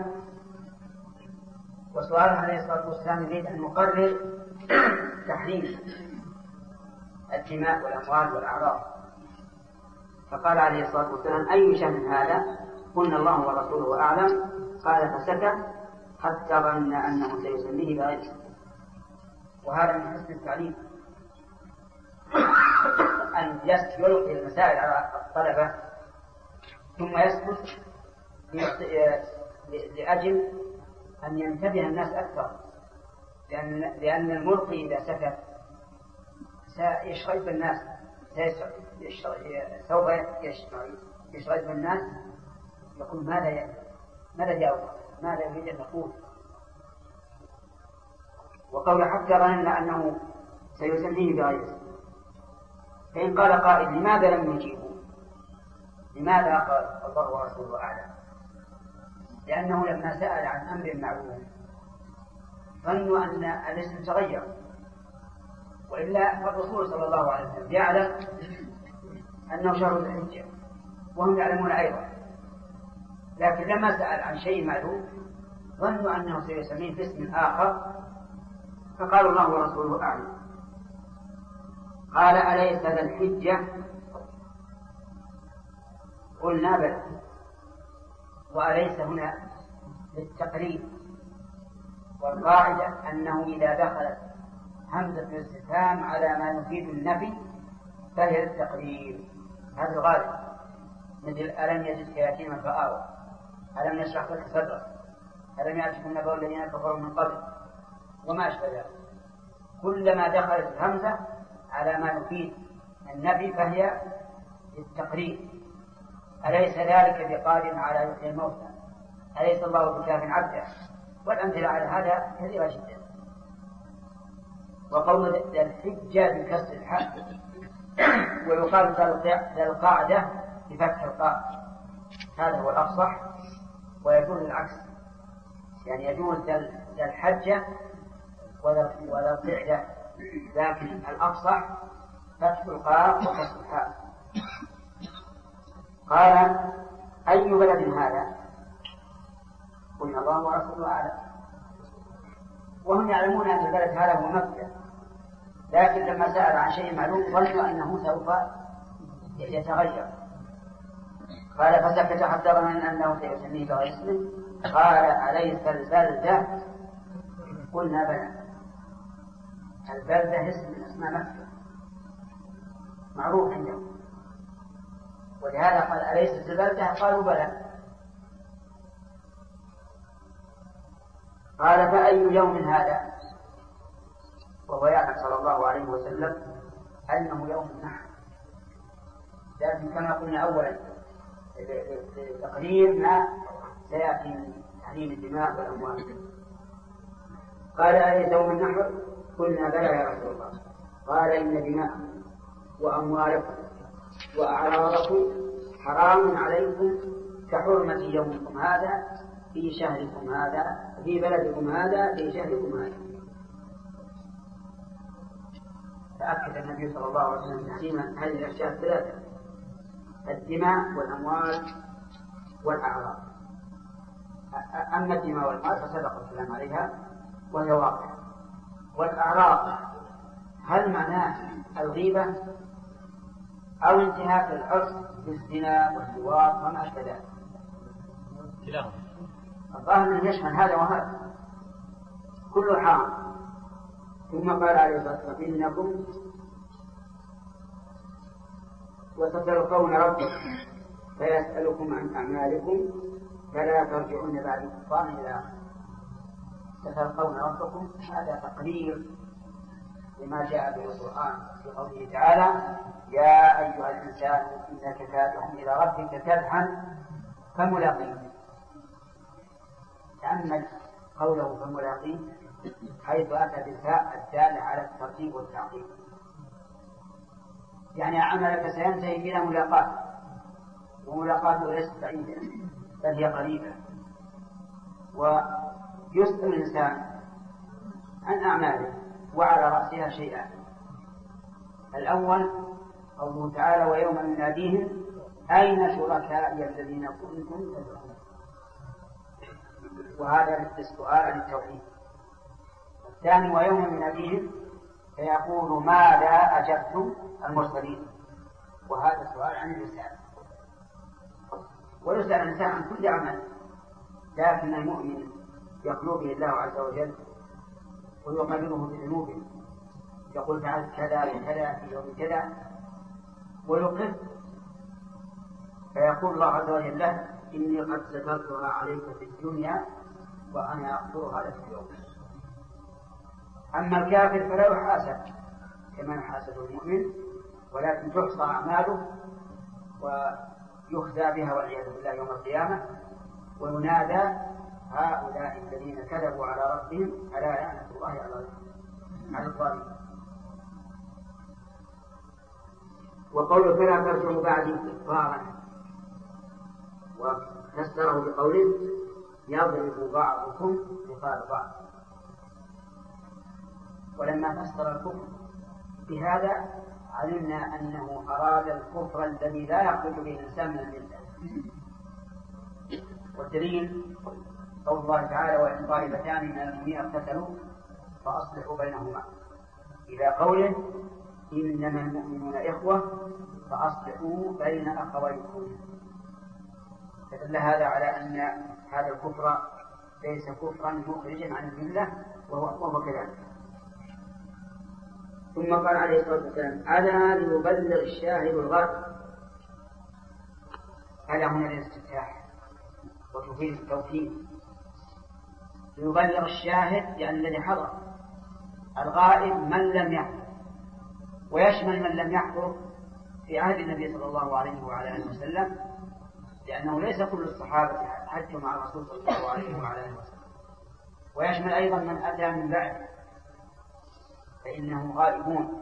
وسؤاله عليه الصلاة والسلام يريد أن يقرر تحريم الدماء والأموال والأعراض، فقال عليه الصلاة والسلام: أي شهر هذا؟ قلنا: الله ورسوله أعلم. قال: فسكت حتى ظن أنه سيسميه بغيره. وهذا من حسن التعليم، أن يلقي المسائل على الطلبة ثم يسكت لأجل أن ينتبه الناس أكثر، لأن الملقي إذا سكت سيشغل الناس، سوف يشغل الناس، يقول: ماذا جاوب؟ ماذا يريد أن يقول؟ وقول حتى ظن أنه سيسميه بغيره. فإن قال قائل: لماذا لم يجيبوا؟ لماذا؟ قال: الله ورسوله أعلم. لأنه لما سأل عن أمر معلوم ظنوا أن الاسم تغير، وإلا فالرسول صلى الله عليه وسلم يعلم أنه شهر الحجة وهم يعلمون أيضا، لكن لما سأل عن شيء معلوم ظنوا أنه سيسميه باسم آخر، فقالوا: الله ورسوله أعلم. قال: أليس ذا الحجة؟ قلنا: بلى. وأليس هنا للتقريب، والقاعدة أنه إذا دخلت همزة الاستفهام على ما يفيد النفي فهي للتقريب، هذا الغالب، مثل: ألم يجدك يتيما فآوى، ألم نشرح لك صدرك، ألم يأتكم نبأ الذين كفروا من قبل، وما أشبه ذلك. كلما دخلت الهمزة على ما يفيد النفي فهي للتقرير. أليس ذلك بقادر على يحيي الموتى؟ أليس الله بكاف عبده؟ والأمثلة على هذا كثيرة جدا. وقول الحجة بكسر الحق، ويقال ذا القاعدة بفتح القاع، هذا هو الأفصح. ويجوز العكس، يعني يجوز ذا الحجة وذا القعدة، لكن الأفصح فتح القاع وكسر الحاء. قال أي بلد هذا؟ قلنا الله ورسوله أعلم. وهم يعلمون أن البلد هذا هو مكة، لكن لما سأل عن شيء معلوم ظنوا أنه سوف يتغير. قال فسكت حتى ظن أنه سيسميه بغير اسمه. قال أليس البلدة؟ قلنا بلى. البلدة اسم من اسماء مكة معروف عندهم، ولهذا قال أليس البلدة؟ قالوا بلى. قال فأي يوم هذا؟ وهو يعلم صلى الله عليه وسلم أنه يوم النحر، لكن كما قلنا أولا لتقرير ما سيأتي من تحريم الدماء والأموال. قال أليس يوم النحر؟ قلنا بلى يا رسول الله. قال إن دماءكم وأموالكم وأعراضكم حرام عليكم كحرمة يومكم هذا في شهركم هذا في بلدكم هذا في شهركم هذا. فأكد النبي صلى الله عليه وسلم تحريم هذه الأشياء الثلاثة: الدماء والأموال والأعراض. أما الدماء والأموال فسبق الكلام عليها وهي واقعة. والأعراض هل معناه الغيبة أو انتهاك العرض بالزنا والسواق وما أشبه ذلك؟ الظاهر أنه يشمل هذا وهذا كله حرام. ثم قال عليه الصلاة والسلام إنكم وستلقون ربكم فيسألكم عن أعمالكم فلا ترجعون بعد كفار إلى ستلقون ربكم. هذا تقرير لما جاء به القرآن في قوله تعالى يا أيها الإنسان إنك كادح إلى ربك كدحا فملاقيه. تأمل قوله فملاقيه حيث أتى بالفاء الدالة على الترتيب والتعقيب، يعني عملك سينتهي إلى ملاقاة، وملاقاته ليست بعيدة بل هي قريبة. ويسأل الإنسان عن أعماله وعلى رأسها شيئان: الأول قوله تعالى ويوم يناديهم أين شركائي الذين كنتم تدعون، وهذا السؤال عن التوحيد. الثاني ويوم يناديهم فيقول ماذا أجبتم المرسلين، وهذا سؤال عن الرسالة. ويسأل الإنسان عن كل عمل، لكن المؤمن يخلو به الله عز وجل ويقرره بذنوبه، يقول فعلت كذا وكذا في يوم كذا ويقر، فيقول الله عز وجل له إني قد سترتها عليك في الدنيا وأنا أغفرها لك اليوم. أما الكافر فلا يحاسب كما يحاسب المؤمن، ولكن تحصى أعماله ويخزى بها والعياذ بالله يوم القيامة، وينادى هؤلاء الذين كذبوا على ربهم ألا لعنة الله على الظالمين. وقوله فلا ترجعوا بعدي كفارا، وفسره بقوله يضرب بعضكم رقاب بعض. ولما فسر الكفر بهذا علمنا أنه أراد الكفر الذي لا يخرج به الإنسان من الملة. والدليل قول الله تعالى وإن طائفتان من المؤمنين اقتتلوا فأصلحوا بينهما، إلى قوله إنما المؤمنون إخوة فأصلحوا بين أخويكم. فدل هذا على أن هذا الكفر ليس كفرا مخرجا عن الملة وهو كذلك. ثم قال عليه الصلاة والسلام ألا ليبلغ الشاهد الغائب. هذا هنا الاستفتاح وتفيد التوكيد. ليبلغ الشاهد يعني الذي حضر الغائب من لم يحضر، ويشمل من لم يحضر في عهد النبي صلى الله عليه وعلى آله وسلم، لأنه ليس كل الصحابة حجوا مع الرسول صلى الله عليه وعلى آله وسلم، ويشمل أيضا من أتى من بعده فإنهم غائبون.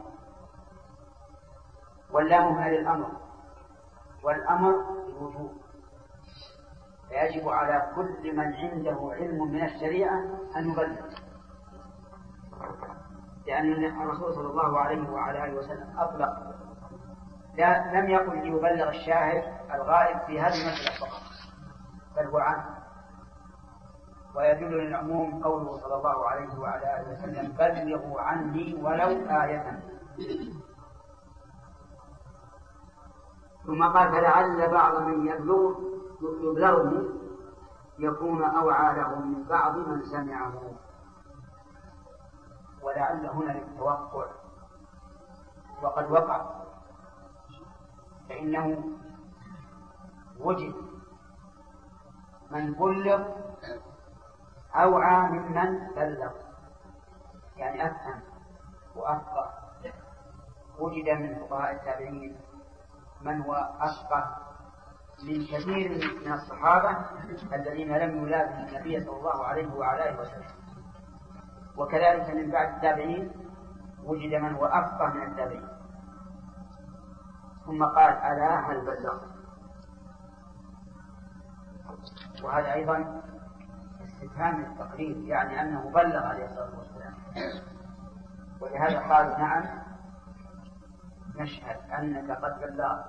واللام هنا للأمر، والأمر الوجوب، فيجب على كل من عنده علم من الشريعة أن يبلغ، لأن الرسول صلى الله عليه وعلى آله وسلم أطلق، لم يقل ليبلغ الشاهد الغائب في هذه المسألة فقط، بل هو عام. ويدل للعموم قوله صلى الله عليه وعلى آله وسلم بلغوا عني ولو آية. ثم قال فلعل بعض من يبلغه يكون أوعى له من بعض من سمعه. ولعل هنا للتوقع، وقد وقع، فإنه وجد من بلغ أوعى ممن بلغ، يعني أفهم وأفقه. وجد من فقهاء التابعين من هو أفقه من كثير من الصحابة الذين لم يلازموا النبي صلى الله عليه وعلى آله وسلم، وكذلك من بعد التابعين وجد من هو أفقه من التابعين. ثم قال ألا هل بلغ؟ وهذا أيضا استفهام التقرير، يعني أنه بلغ عليه الصلاة والسلام. ولهذا قال نعم نشهد أنك قد بلغت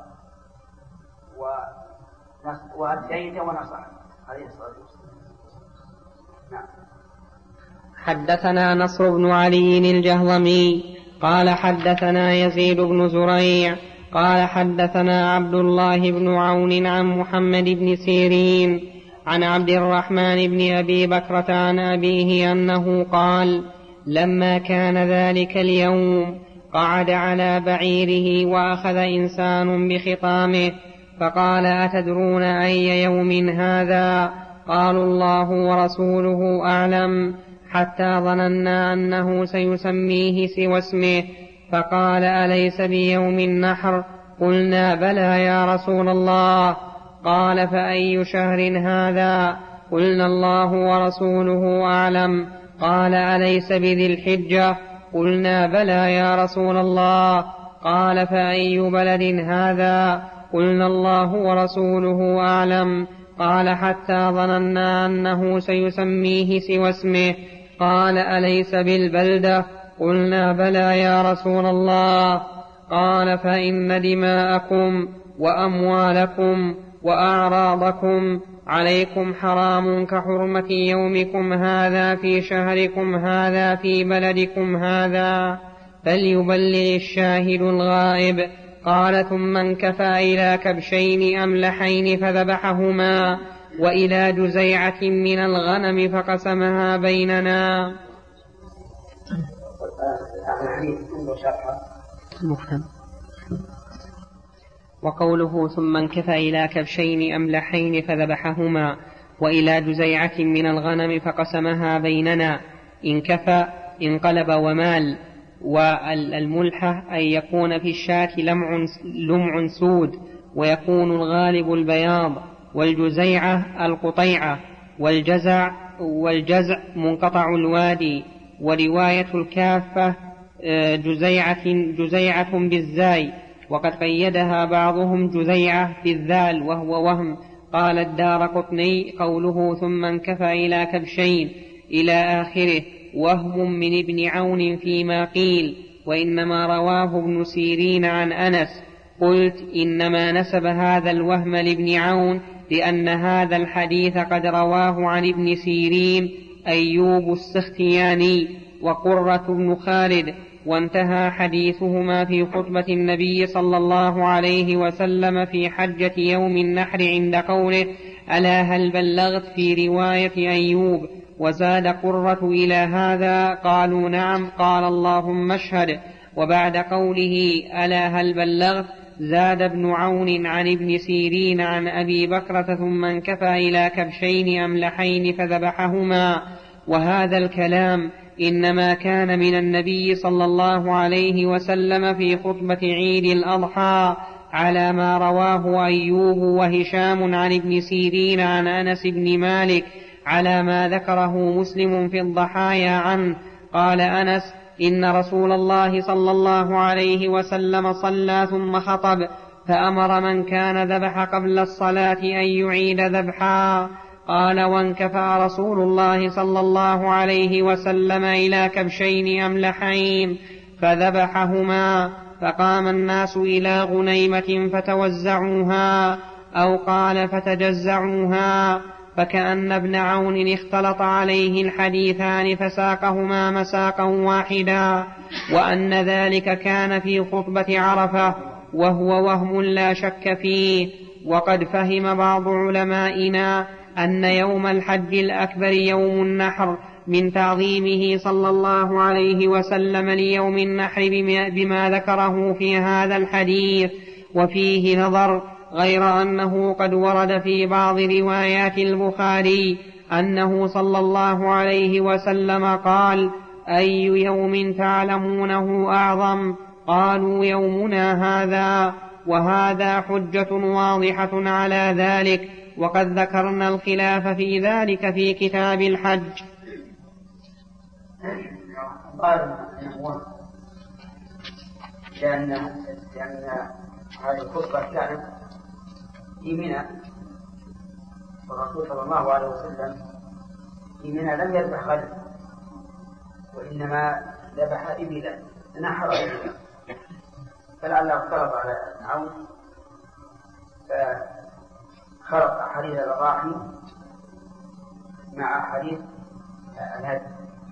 وأديت ونصحت عليه الصلاة والسلام. نعم. حدثنا نصر بن علي الجهضمي قال حدثنا يزيد بن زريع قال حدثنا عبد الله بن عون عن محمد بن سيرين عن عبد الرحمن بن أبي بكرة عن أبيه أنه قال لما كان ذلك اليوم قعد على بعيره وأخذ إنسان بخطامه فقال أتدرون أي يوم هذا؟ قالوا الله ورسوله أعلم، حتى ظننا أنه سيسميه سوى اسمه، فقال أليس بيوم النحر؟ قلنا بلى يا رسول الله. قال فأي شهر هذا؟ قلنا الله ورسوله أعلم. قال أليس بذي الحجة؟ قلنا بلى يا رسول الله. قال فأي بلد هذا؟ قلنا الله ورسوله أعلم. قال حتى ظننا أنه سيسميه سوى اسمه. قال أليس بالبلدة؟ قلنا بلى يا رسول الله. قال فإن دماءكم وأموالكم وأعراضكم عليكم حرام كحرمة يومكم هذا في شهركم هذا في بلدكم هذا، فليبلغ الشاهد الغائب. قال ثم انكفى إلى كبشين أملحين فذبحهما، وإلى جزيعة من الغنم فقسمها بيننا. وقوله ثم انكفى إلى كبشين أملحين فذبحهما وإلى جزيعة من الغنم فقسمها بيننا، انكفى انقلب ومال. والملحة أن يكون في الشاة لمع سود ويكون الغالب البياض، والجزيعة القطيعة، والجزع منقطع الوادي. ورواية الكافة جزيعة بالزاي، وقد قيدها بعضهم جزيعة بالذال وهو وهم. قال الدارقطني قوله ثم انكفى إلى كبشين إلى آخره وهم من ابن عون فيما قيل، وإنما رواه ابن سيرين عن أنس. قلت إنما نسب هذا الوهم لابن عون لأن هذا الحديث قد رواه عن ابن سيرين أيوب السختياني وقرة بن خالد، وانتهى حديثهما في خطبة النبي صلى الله عليه وسلم في حجة يوم النحر عند قوله ألا هل بلغت في رواية أيوب. وزاد قرة إلى هذا قالوا نعم. قال اللهم اشهد. وبعد قوله ألا هل بلغت زاد ابن عون عن ابن سيرين عن أبي بكرة ثم انكفى إلى كبشين أملحين فذبحهما. وهذا الكلام إنما كان من النبي صلى الله عليه وسلم في خطبة عيد الأضحى على ما رواه أيوب وهشام عن ابن سيرين عن أنس بن مالك على ما ذكره مسلم في الضحايا عنه. قال أنس: إن رسول الله صلى الله عليه وسلم صلى ثم خطب فأمر من كان ذبح قبل الصلاة أن يعيد ذبحا. قال: وانكفأ رسول الله صلى الله عليه وسلم إلى كبشين أملحين فذبحهما، فقام الناس إلى غنيمة فتوزعوها، أو قال فتجزعوها، فكأن ابن عون اختلط عليه الحديثان فساقهما مساقا واحدا، وأن ذلك كان في خطبة عرفة، وهو وهم لا شك فيه. وقد فهم بعض علمائنا أن يوم الحج الأكبر يوم النحر من تعظيمه صلى الله عليه وسلم ليوم النحر بما ذكره في هذا الحديث، وفيه نظر، غير أنه قد ورد في بعض روايات البخاري أنه صلى الله عليه وسلم قال: أي يوم تعلمونه أعظم؟ قالوا: يومنا هذا. وهذا حجة واضحة على ذلك، وقد ذكرنا الخلاف في ذلك في كتاب الحج. لأن هذه الخطبة كانت في منى، والرسول صلى الله عليه وسلم في منى لم يذبح غنم، وإنما ذبح إبلا، نحر إبلا، فلعله اختلط على عون فخلط أحاديث الأضاحي مع أحاديث الهدي.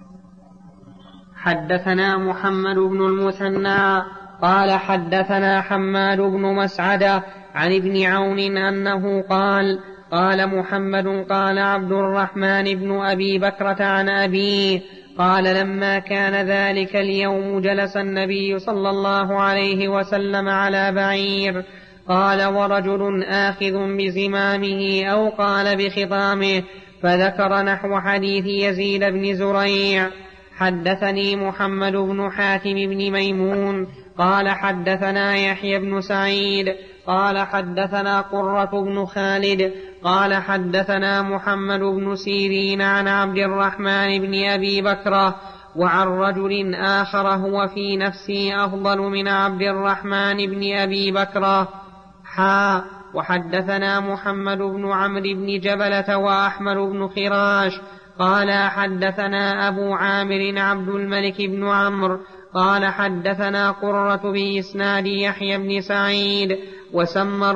حدثنا محمد بن المثنى قال حدثنا حماد بن مسعدة عن ابن عون أنه قال: قال محمد: قال عبد الرحمن بن أبي بكرة عن أبيه قال: لما كان ذلك اليوم جلس النبي صلى الله عليه وسلم على بعير، قال: ورجل آخذ بزمامه، أو قال بخطامه، فذكر نحو حديث يزيد بن زريع. حدثني محمد بن حاتم بن ميمون قال حدثنا يحيى بن سعيد قال حدثنا قرة بن خالد قال حدثنا محمد بن سيرين عن عبد الرحمن بن أبي بكرة وعن رجل آخر هو في نفسي أفضل من عبد الرحمن بن أبي بكرة. وحدثنا محمد بن عمرو بن جبلة وأحمد بن خراش قال حدثنا أبو عامر عبد الملك بن عمرو قال حدثنا قرة بإسناد يحيى بن سعيد وسمى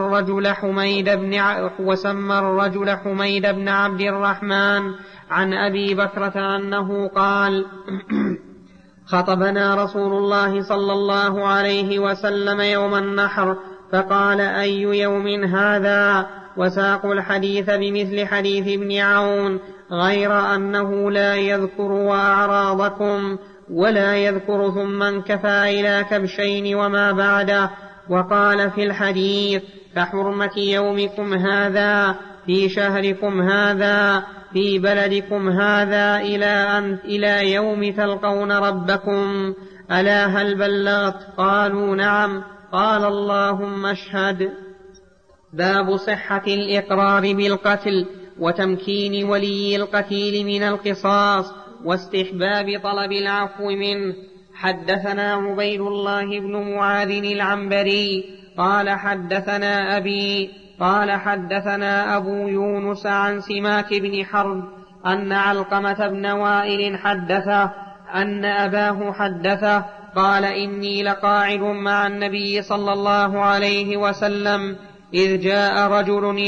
الرجل حميد بن عبد الرحمن عن أبي بكرة أنه قال: خطبنا رسول الله صلى الله عليه وسلم يوم النحر فقال: أي يوم هذا؟ وساقوا الحديث بمثل حديث ابن عون، غير أنه لا يذكر أعراضكم ولا يذكر ثم انكفى إلى كبشين وما بعده. وقال في الحديث: كحرمة يومكم هذا في شهركم هذا في بلدكم هذا إلى يوم تلقون ربكم. ألا هل بلغت؟ قالوا: نعم. قال: اللهم اشهد. باب صحة الإقرار بالقتل وتمكين ولي القتيل من القصاص واستحباب طلب العفو منه. حدثنا عبيد الله بن معاذ العنبري قال حدثنا أبي قال حدثنا أبو يونس عن سماك بن حرب أن علقمة بن وائل حدثه أن أباه حدثه قال: إني لقاعد مع النبي صلى الله عليه وسلم إذ جاء رجل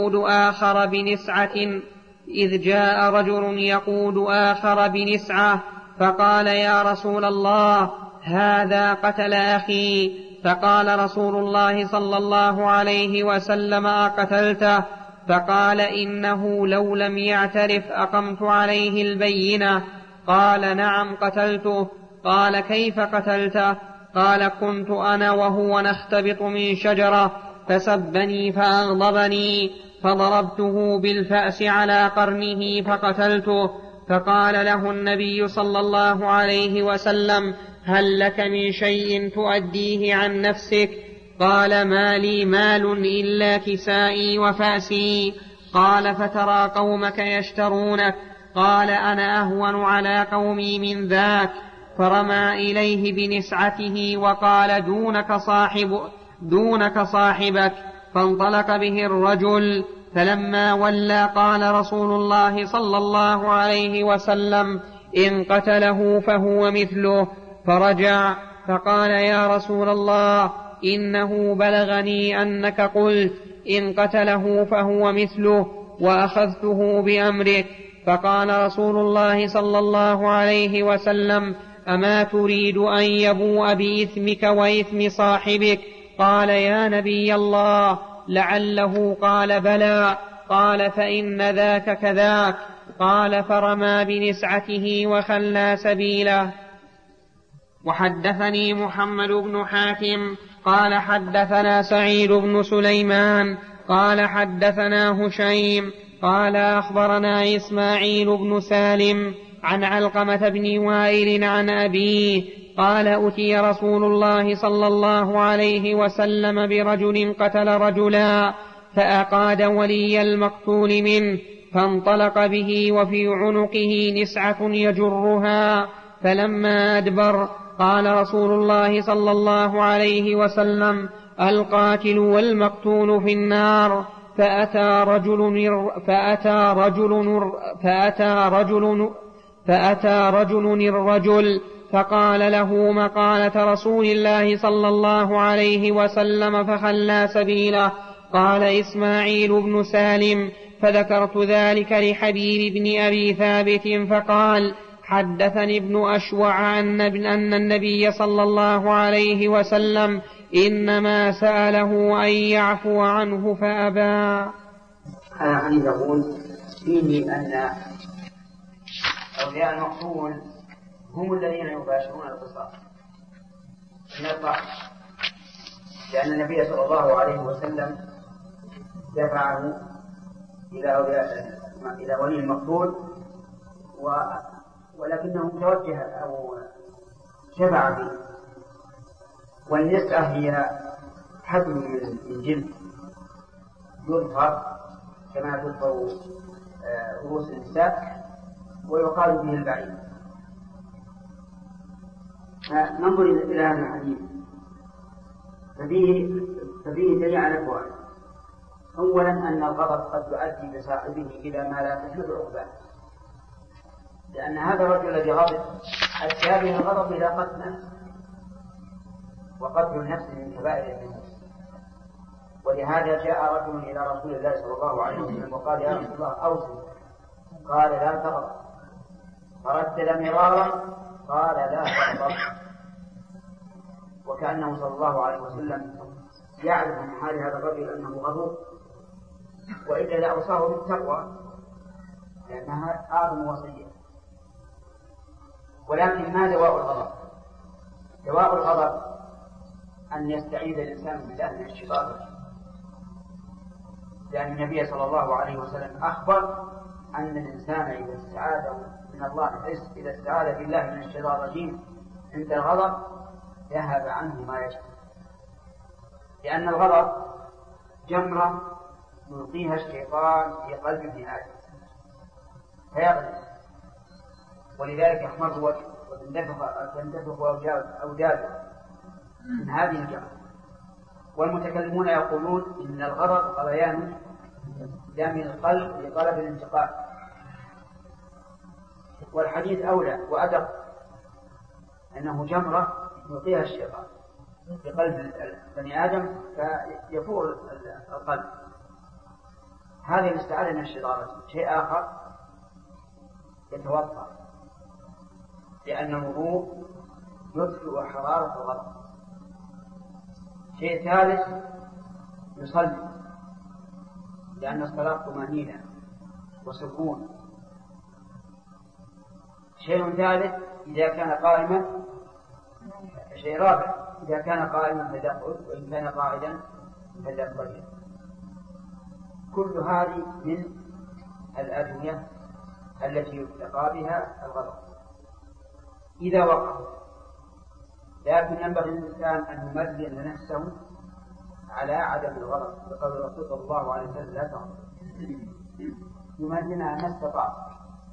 يقود آخر بنسعة فقال: يا رسول الله، هذا قتل أخي. فقال رسول الله صلى الله عليه وسلم: أقتلته؟ فقال: إنه لو لم يعترف أقمت عليه البينة. قال: نعم قتلته. قال: كيف قتلته؟ قال: كنت أنا وهو نختبط من شجرة فسبني فأغضبني فضربته بالفأس على قرنه فقتلته. فقال له النبي صلى الله عليه وسلم: هل لك من شيء تؤديه عن نفسك؟ قال: ما لي مال إلا كسائي وفأسي. قال: فترى قومك يشترونك. قال: أنا أهون على قومي من ذاك. فرمى إليه بنسعته وقال: دونك صاحبك. فانطلق به الرجل. فلما ولى قال رسول الله صلى الله عليه وسلم: إن قتله فهو مثله. فرجع فقال: يا رسول الله، إنه بلغني أنك قلت: إن قتله فهو مثله، وأخذته بأمرك. فقال رسول الله صلى الله عليه وسلم: أما تريد أن يبوء بإثمك وإثم صاحبك؟ قال: يا نبي الله، لعله. قال: بلى. قال: فإن ذاك كذاك. قال: فرمى بنسعته وخلى سبيله. وحدثني محمد بن حاتم قال: حدثنا سعيد بن سليمان قال: حدثنا هشيم قال: أخبرنا إسماعيل بن سالم عن علقمة بن وائل عن أبيه قال: أتي رسول الله صلى الله عليه وسلم برجل قتل رجلا، فأقاد ولي المقتول منه، فانطلق به وفي عنقه نسعة يجرها. فلما أدبر قال رسول الله صلى الله عليه وسلم: القاتل والمقتول في النار. فأتى رجل الرجل فقال له مقالة رسول الله صلى الله عليه وسلم فخلى سبيله. قال إسماعيل بن سالم: فذكرت ذلك لحبيب بن أبي ثابت فقال: حدثني ابن أشوع أن النبي صلى الله عليه وسلم إنما سأله أن يعفو عنه فأبى. هذا حديث يقول فيه أن أولياء المقتول هم الذين يباشرون القصاص من الطعن، لأن النبي صلى الله عليه وسلم دفعه إلى ولي المقتول، ولكنه توجه أو شفع به. والنسعة هي حبل من جلد يظهر كما تظهر رؤوس النساء ويقال به البعير. ننظر إلى هذا الحديث ففيه دليل على فوائد. أولا أن الغضب قد يؤدي بصاحبه إلى ما لا تحمل عقباه، لأن هذا الرجل الذي غضب أدى به الغضب إلى قتل نفسه، وقتل النفس من كبائر الذنوب. ولهذا جاء رجل إلى رسول الله صلى الله عليه وسلم وقال: يا رسول الله أوصي. قال: لا تغضب. فردد مرارا قال: لا تغضب. وكأنه صلى الله عليه وسلم يعرف من حال هذا الرجل أنه غضوب، وإلا لأوصاه بالتقوى لأنها أعظم وصية. ولكن ما دواء الغضب؟ دواء الغضب أن يستعيذ الإنسان بالله من الشيطان، لأن النبي صلى الله عليه وسلم أخبر أن الإنسان إذا استعاذ من الله إذا استعاذ بالله من الشيطان الرجيم عند الغضب ذهب عنه ما يشاء، لأن الغضب جمرة يلقيها الشيطان في قلب ابن آدم فيغلب، ولذلك يحمر وجهه وتنتفخ أوداده من هذه الجمرة. والمتكلمون يقولون إن الغضب غليان دم القلب لطلب الانتقام. والحديث أولى وأدق أنه جمرة يلقيها الشيطان في قلب بني آدم فيفور القلب. هذا الاستعاذة من الشيطان. شيء آخر يتوضأ، لأن الوضوء يدفع حرارة الغضب. شيء ثالث يصلي، لأن الصلاة طمأنينة وسكون. شيء ثالث إذا كان قائما، شيء رابع إذا كان قائما فليقعد، وإن كان قاعدا فليضطجع. كل هذه من الأدوية التي يتقى بها الغضب إذا وقع. لكن ينبغي للإنسان أن يمرن نفسه على عدم الغضب، بقول الرسول صلى الله عليه وسلم لا تغضب، يمرنها ما استطاع،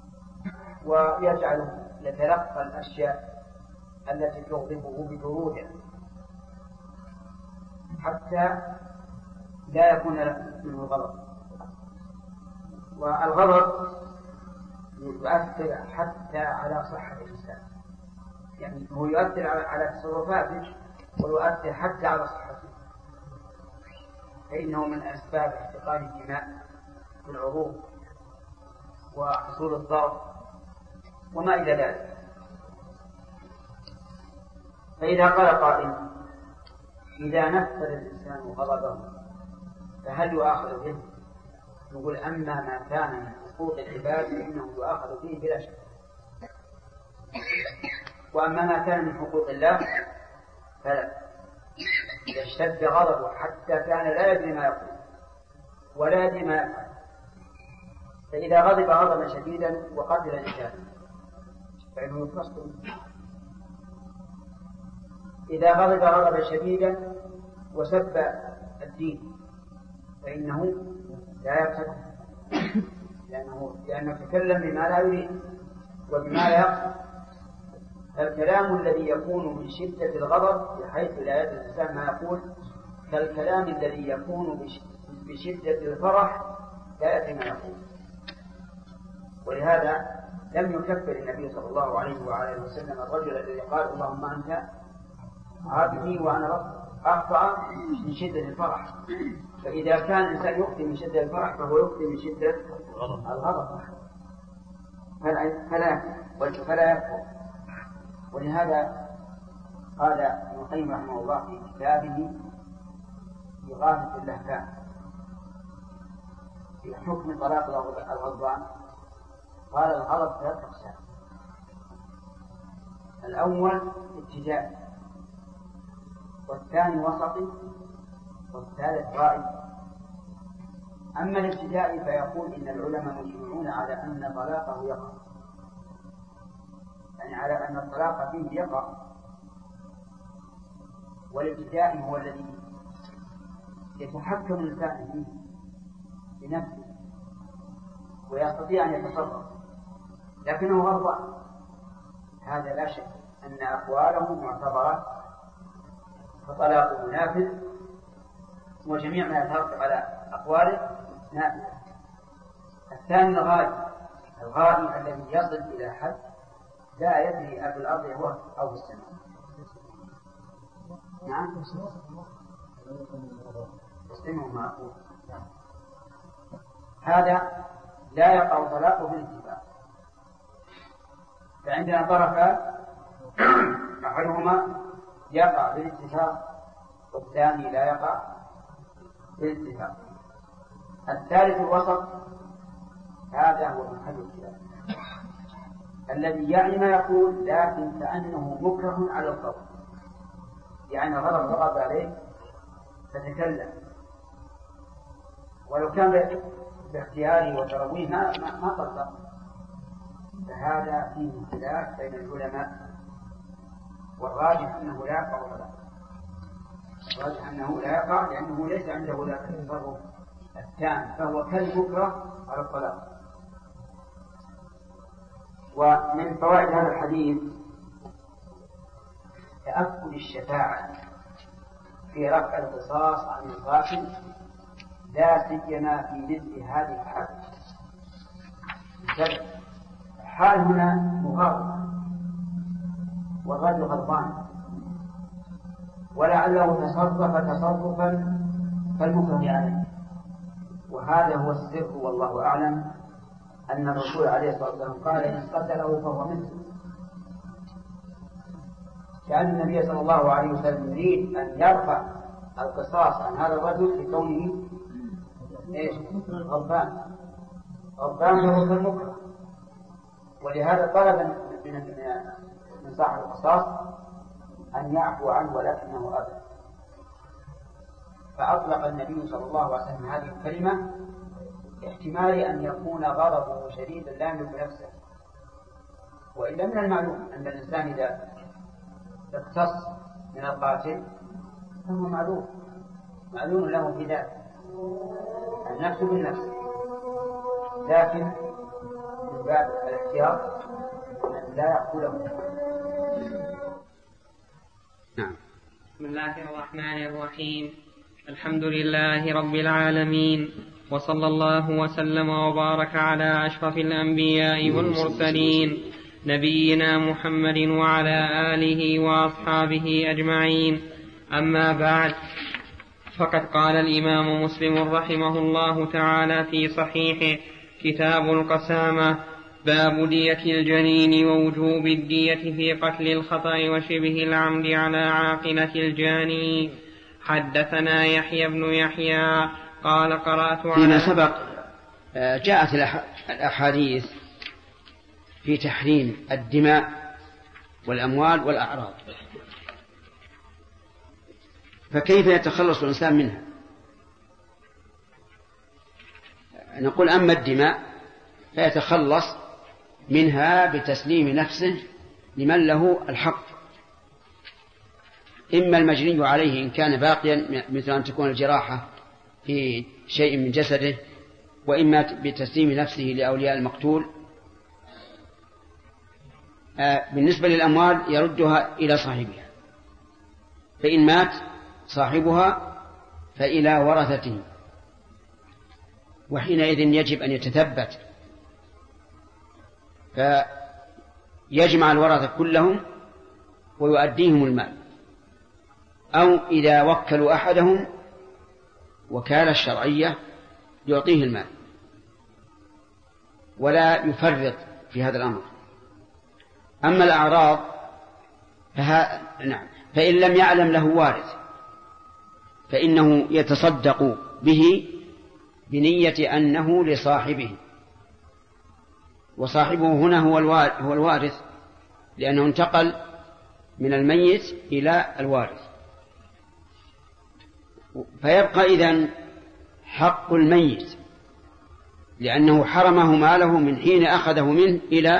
ويجعل يتلقى الأشياء التي تغضبه ببرودة حتى لا يكون منه غضب. والغضب يؤثر حتى على صحة الإنسان، يعني هو يؤثر على تصرفاته ويؤثر حتى على صحته، فإنه من أسباب احتقان الدماء في العروق وحصول الضرر وما إلى ذلك. فإذا قال قائل إذا نفذ الإنسان غضبه فهل يؤاخذ به؟ نقول أما ما كان من حقوق العباد فإنه يؤاخذ به بلا شك، وأما ما كان من حقوق الله فلا. إذا اشتد غضبه حتى كان لا يدري ما يقول ولا يدري ما يفعل، فإذا غضب غضبا شديدا وقتل إنسانا فإنه يفصل. إذا غضب غضبا شديدا وسب الدين فإنه لا يقتل، لأنه تكلم بما لا يريد وبما لا يقصد. فالكلام الذي يكون من شدة الغضب بحيث لا يدري الإنسان ما يقول كالكلام الذي يكون بشدة الفرح لا يدري ما يقول. ولهذا لم يكفر النبي صلى الله عليه وآله وسلم الرجل الذي قال اللهم أنت عبدي وأنا رب أخطأ من شدة الفرح. فإذا كان الإنسان يخطئ من شدة الفرح فهو يخطئ من شدة الغضب فلا يكفر. ولهذا قال ابن القيم رحمه الله في كتابه إغاثة اللهفان في حكم طلاق الغضبان، قال الغضب 3 أقسام. الأول ابتدائي، والثاني وسطي، والثالث غائب. أما الابتدائي فيقول إن العلماء مجمعون على أن طلاقه يقع، يعني على أن الطلاق فيه يقع. والابتدائي هو الذي يتحكم الإنسان فيه بنفسه ويستطيع أن يتصرف لكنه غضبان، هذا لا شك أن أقواله معتبرة فطلاقه نافذ، وجميع ما يترتب على أقواله نافذ. الثاني الغائب الذي يصل إلى حد لا يدري أبي الأرض هو أو في السماء. نعم استمعوا ما أقول. هذا لا يقع طلاقه بالاتفاق، فعندنا طرفا أحدهما يقع بالاتفاق والثاني لا يقع بالاتفاق. الثالث الوسط، هذا هو محل الخلاف الذي يعني ما يقول لكن كأنه مكره على القول، يعني غضب عليه فتكلم ولو كان باختياره وترويه ما طلق. فهذا فيه خلاف بين العلماء، والراجح أنه لا يقع لأنه ليس عنده ذاك التصرف التام، فهو كالمكره على الطلاق. ومن فوائد هذا الحديث تأكد الشفاعة في رفع القصاص عن القاتل، لا سيما في مثل هذه الحالة. الحال هنا مغاضب والرجل غضبان ولعله تصرف تصرفا كالمكره عليه، وهذا هو السر والله أعلم أن الرسول عليه الصلاة والسلام قال إن قتله فهو مثله، كأن النبي صلى الله عليه وسلم يريد أن يرفع القصاص عن هذا الرجل لكونه غضبان له كالمكره. ولهذا طلب من صاحب القصاص أن يعفو عنه ولكنه أبى، فأطلق النبي صلى الله عليه وسلم هذه الكلمة احتمال أن يكون غضبه شديدا لا يملك نفسه، وإلا من المعلوم أن الإنسان إذا اقتص من القاتل فهو معلوم له في ذلك، النفس بالنفس، لكن من باب الاحتياط أن لا يقتله. نعم. بسم الله الرحمن الرحيم. الحمد لله رب العالمين، وصلى الله وسلم وبارك على أشرف الأنبياء والمرسلين نبينا محمد وعلى آله وأصحابه أجمعين. أما بعد، فقد قال الإمام مسلم رحمه الله تعالى في صحيحه: كتاب القسامة، باب دية الجنين ووجوب الدية في قتل الخطأ وشبه العمد على عاقلة الجاني. حدثنا يحيى بن يحيى قال قرأت فيما سبق جاءت الأحاديث في تحريم الدماء والأموال والأعراض، فكيف يتخلص الإنسان منها؟ نقول أما الدماء فيتخلص منها بتسليم نفسه لمن له الحق، إما المجني عليه إن كان باقيا مثل أن تكون الجراحة في شيء من جسده، وإما بتسليم نفسه لأولياء المقتول. بالنسبة للأموال يردها إلى صاحبها، فإن مات صاحبها فإلى ورثته، وحينئذ يجب أن يتثبت فيجمع الورثة كلهم ويؤديهم المال، أو إذا وكلوا أحدهم وكالة الشرعية يعطيه المال ولا يفرط في هذا الأمر. أما الأعراض فإن لم يعلم له وارث فإنه يتصدق به بنية أنه لصاحبه، وصاحبه هنا هو الوارث، لأنه انتقل من الميت إلى الوارث، فيبقى إذن حق الميت، لأنه حرمه ماله من حين أخذه منه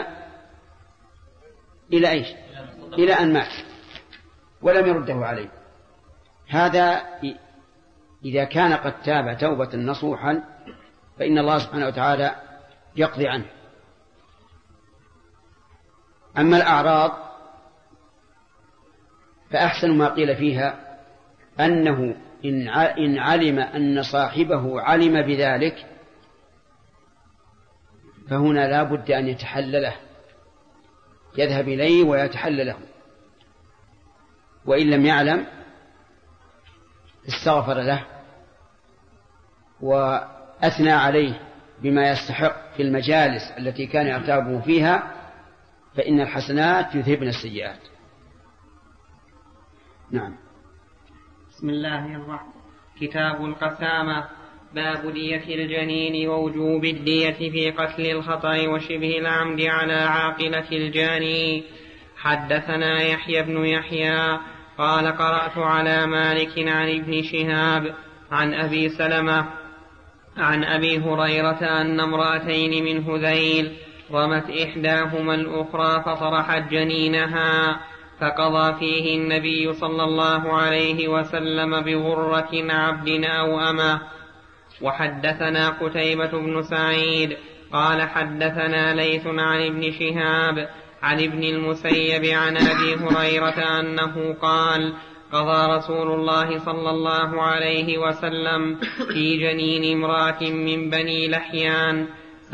إلى إيش؟ إلى أن مات ولم يرده عليه. هذا إذا كان قد تاب توبة نصوحا فإن الله سبحانه وتعالى يقضي عنه. أما الأعراض فأحسن ما قيل فيها أنه إن علم أن صاحبه علم بذلك فهنا لا بد أن يتحلله، يذهب إليه ويتحلله، وإن لم يعلم استغفر له وأثنى عليه بما يستحق في المجالس التي كان يعتابه فيها، فإن الحسنات يذهبن السيئات. نعم. بسم الله الرحمن الرحيم. كتاب القسامة، باب دية الجنين ووجوب الدية في قتل الخطأ وشبه العمد على عاقلة الجاني. حدثنا يحيى بن يحيى قال قرأت على مالك عن ابن شهاب عن أبي سلمة عن أبي هريرة أن امرأتين من هذيل رمت إحداهما الأخرى فطرحت جنينها، فقضى فيه النبي صلى الله عليه وسلم بغرة عبد أو أمة. وحدثنا قتيبة بن سعيد قال حدثنا ليث عن ابن شهاب عن ابن المسيب عن أبي هريرة أنه قال: قضى رسول الله صلى الله عليه وسلم في جنين امرأة من بني لحيان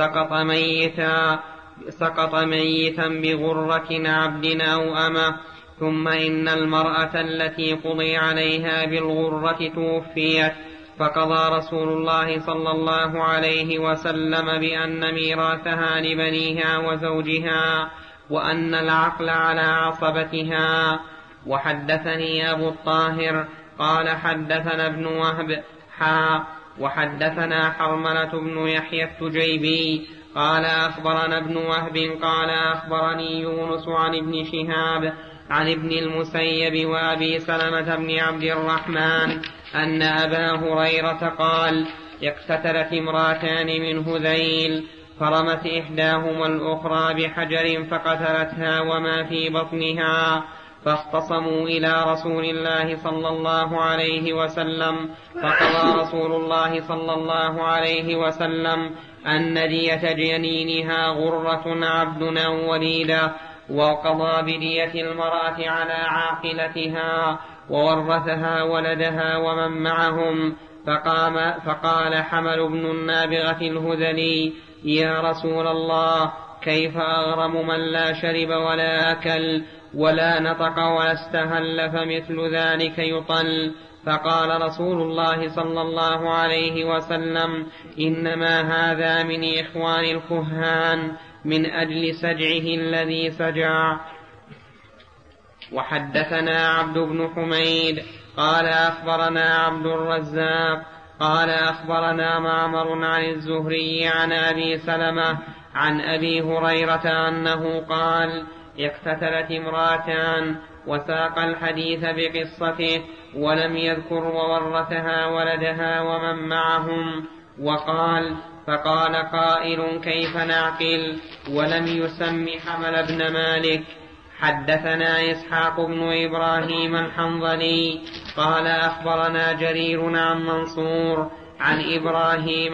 سقط ميتا بغرة عبد أو أمة، ثم إن المرأة التي قضي عليها بالغرة توفيت، فقضى رسول الله صلى الله عليه وسلم بأن ميراثها لبنيها وزوجها، وأن العقل على عصبتها. وحدثني أبو الطاهر قال حدثنا ابن وهب وحدثنا حرملة بن يحيى التجيبي قال أخبرنا ابن وهب قال أخبرني يونس عن ابن شهاب عن ابن المسيب وأبي سلمة بن عبد الرحمن أن أبا هريرة قال: اقتتلت امرأتان من هذيل فرمت إحداهما الأخرى بحجر فقتلتها وما في بطنها، فاختصموا إلى رسول الله صلى الله عليه وسلم، فقضى رسول الله صلى الله عليه وسلم أن دية جنينها غرة عبد أو وليدة، وقضى بدية المرأة على عاقلتها، وورثها ولدها ومن معهم. فقال حمل بن النابغة الهذلي: يا رسول الله، كيف أغرم من لا شرب ولا أكل ولا نطق ولا استهل فمثل ذلك يطل؟ فقال رسول الله صلى الله عليه وسلم: إنما هذا من إخوان الكهان من أجل سجعه الذي سجع. وحدثنا عبد بن حميد قال أخبرنا عبد الرزاق قال أخبرنا معمر عن الزهري عن أبي سلمة عن أبي هريرة أنه قال: اقتتلت امرأتان، وساق الحديث بقصته ولم يذكر وورثها ولدها ومن معهم، وقال: فقال قائل: كيف نعقل؟ ولم يسم حمل بن مالك. حدثنا إسحاق بن إبراهيم الحنظلي قال أخبرنا جرير عن منصور عن إبراهيم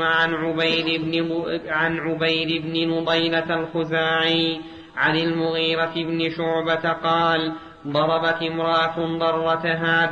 عن عبيد بن نضيلة الخزاعي عن المغيرة بن شعبة قال: ضربت امرأة ضرتها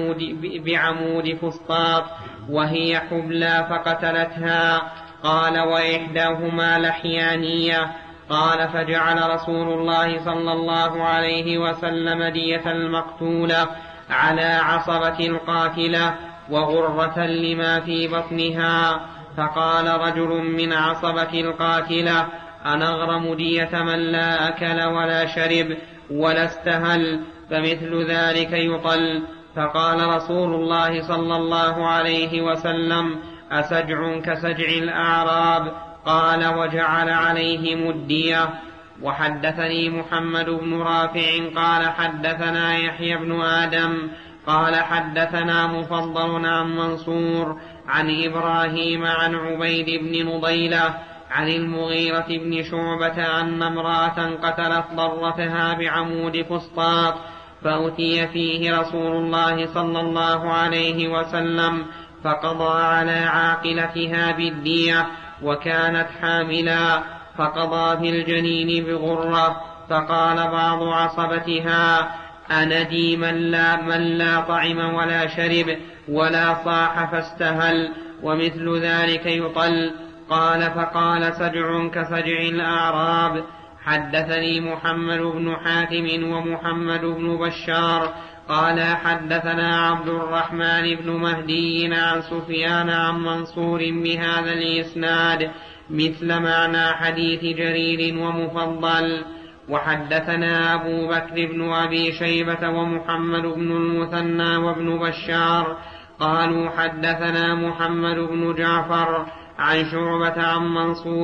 بعمود فسطاط وهي حبلى فقتلتها. قال: وإحداهما لحيانية. قال: فجعل رسول الله صلى الله عليه وسلم دية المقتولة على عصبة القاتلة وغرة لما في بطنها. فقال رجل من عصبة القاتلة: أنغرم دية من لا أكل ولا شرب ولا استهل فمثل ذلك يطل؟ فقال رسول الله صلى الله عليه وسلم: أسجع كسجع الأعراب؟ قال: وجعل عليهم الدية. وحدثني محمد بن رافع قال حدثنا يحيى بن آدم قال حدثنا مفضل عن منصور عن إبراهيم عن عبيد بن نضيلة عن المغيرة بن شعبة أن امرأة قتلت ضرتها بعمود فسطاط، فأتي فيه رسول الله صلى الله عليه وسلم فقضى على عاقلتها بالدية، وكانت حاملا، فقضى في الجنين بغرة. فقال بعض عصبتها: أندي من لا طعم ولا شرب ولا صاح فاستهل ومثل ذلك يطل؟ قال: فقال: سجع كسجع الأعراب. حدثني محمد بن حاتم ومحمد بن بشار قال حدثنا عبد الرحمن بن مهدي عن سفيان عن منصور بهذا الإسناد مثل معنى حديث جرير ومفضل. وحدثنا أبو بكر بن أبي شيبة ومحمد بن المثنى وابن بشار قالوا حدثنا محمد بن جعفر عن شعبة عن منصور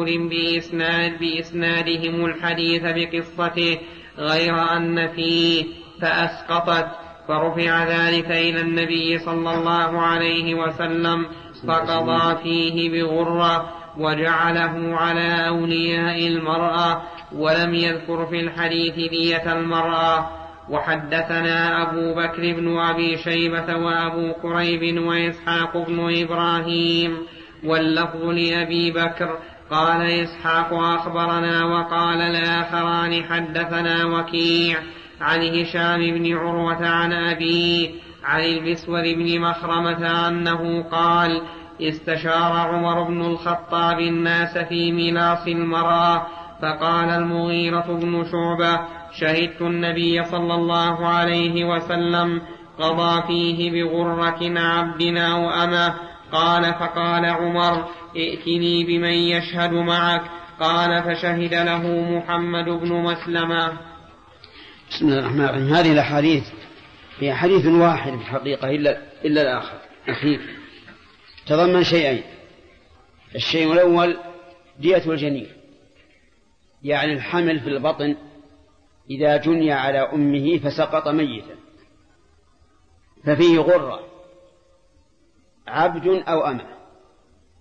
بإسنادهم الحديث بقصته، غير أن فيه فأسقطت، فرفع ذلك إلى النبي صلى الله عليه وسلم فقضى فيه بغرة وجعله على أولياء المرأة، ولم يذكر في الحديث دية المرأة. وحدثنا أبو بكر بن أبي شيبة وأبو كريب وإسحاق بن إبراهيم، واللفظ لأبي بكر. قال إسحاق أخبرنا، وقال الآخران حدثنا وكيع عن هشام بن عروة عن أبيه عن المسور بن مخرمة أنه قال: استشار عمر بن الخطاب الناس في ميراث المرأة، فقال المغيرة بن شعبة: شهدت النبي صلى الله عليه وسلم قضى فيه بغرة عبد أو أمه. قال: فقال عمر: ائتني بمن يشهد معك. قال: فشهد له محمد بن مسلمة. بسم الله الرحمن الرحيم. هذه الأحاديث هي حديث واحد في الحقيقة إلا الآخر أخير، تضمن شيئين: الشيء الأول دية الجنين، يعني الحمل في البطن إذا جني على أمه فسقط ميتا، ففيه غرة عبد أو أمة،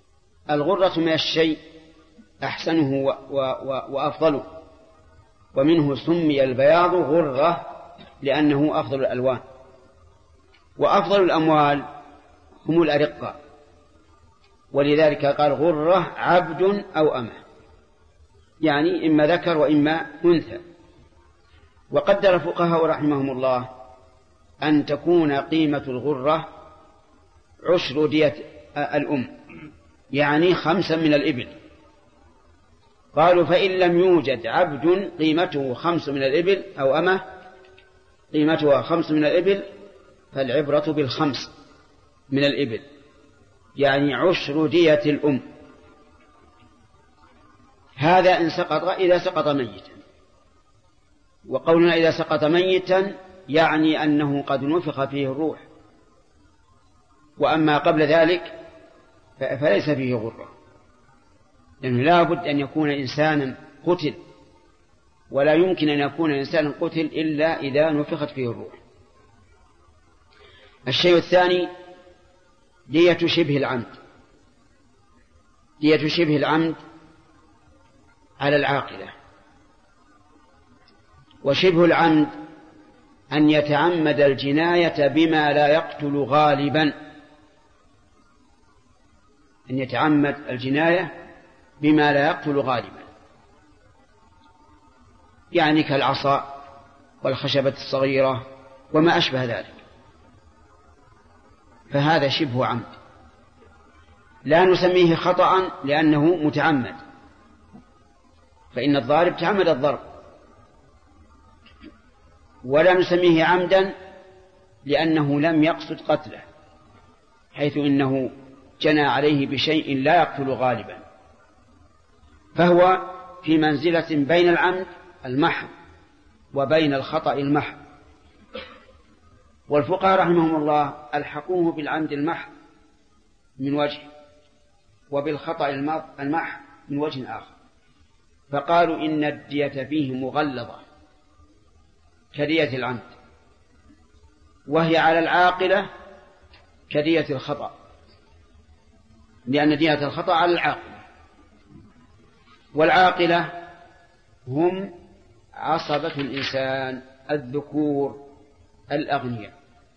الغرة من الشيء أحسنه وأفضله، ومنه سمي البياض غرة لأنه أفضل الألوان. وأفضل الأموال هم الأرقاء، ولذلك قال غرة عبد أو أمة، يعني إما ذكر وإما أنثى. وقدر الفقهاء رحمهم الله أن تكون قيمة الغرة 10 دية الأم، يعني 5 من الإبل. قالوا فإن لم يوجد عبد قيمته 5 من الإبل أو أمة قيمتها 5 من الإبل فالعبرة ب5 من الإبل، يعني 10 دية الأم. هذا إن سقط إذا سقط ميتا، وقولنا إذا سقط ميتا يعني أنه قد نفخ فيه الروح، وأما قبل ذلك فليس فيه غرة، لأنه لا بد أن يكون إنسانا قتل، ولا يمكن أن يكون إنسانا قتل إلا إذا نفخت فيه الروح. الشيء الثاني دية شبه العمد. دية شبه العمد على العاقلة، وشبه العمد أن يتعمد الجناية بما لا يقتل غالبا، أن يتعمد الجناية بما لا يقتل غالبا، يعني كالعصا والخشبة الصغيرة وما أشبه ذلك، فهذا شبه عمد. لا نسميه خطأ لأنه متعمد، فإن الضارب تعمد الضرب، ولا نسميه عمدا لأنه لم يقصد قتله، حيث إنه جنى عليه بشيء لا يقتل غالبا، فهو في منزلة بين العمد المحض وبين الخطأ المحض. والفقهاء رحمهم الله ألحقوه بالعمد المحض من وجه، وبالخطأ المحض من وجه آخر، فقالوا إن الدية فيه مغلظة كدية العمد، وهي على العاقلة كدية الخطأ، لأن دية الخطأ على العاقلة، والعاقلة هم عصبة الإنسان الذكور الأغنياء،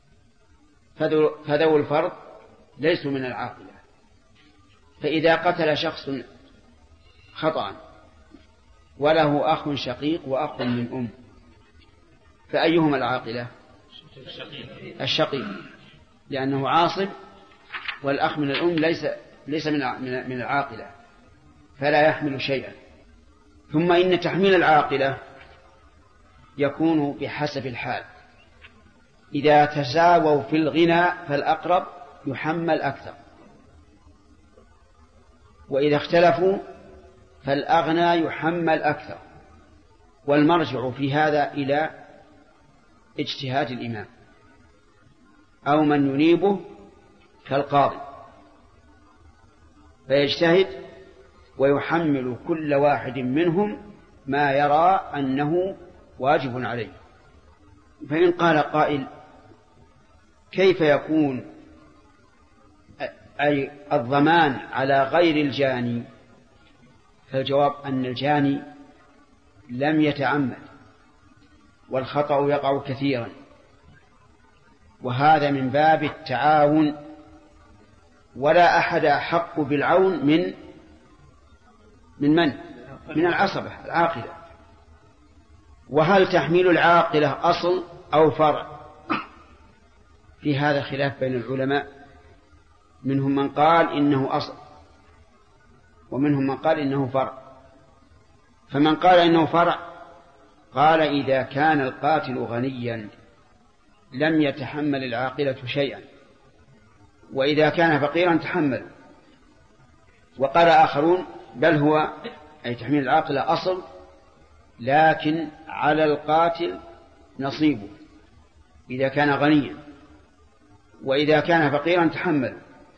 فذو الفرض ليسوا من العاقلة. فإذا قتل شخص خطأ وله أخ شقيق وأخ من أم، فأيهما العاقلة؟ الشقيق، لأنه عاصب، والأخ من الأم ليس من العاقلة، فلا يحمل شيئا. ثم إن تحميل العاقلة يكون بحسب الحال، إذا تساووا في الغنى فالأقرب يحمل أكثر، وإذا اختلفوا فالأغنى يحمل أكثر. والمرجع في هذا إلى اجتهاد الإمام أو من ينيبه كالقاضي، فيجتهد ويحمل كل واحد منهم ما يرى أنه واجب عليه. فإن قال قائل كيف يكون أي الضمان على غير الجاني؟ فالجواب أن الجاني لم يتعمد، والخطأ يقع كثيرا، وهذا من باب التعاون، ولا أحد أحق بالعون من العصبة العاقلة. وهل تحميل العاقلة أصل أو فرع؟ في هذا خلاف بين العلماء، منهم من قال إنه أصل، ومنهم من قال إنه فرع. فمن قال إنه فرع قال إذا كان القاتل غنيا لم يتحمل العاقلة شيئا، وإذا كان فقيرا تحمل. وقال آخرون بل هو أي تحميل العاقلة أصل، لكن على القاتل نصيبه إذا كان غنيا، وإذا كان فقيرا تحمل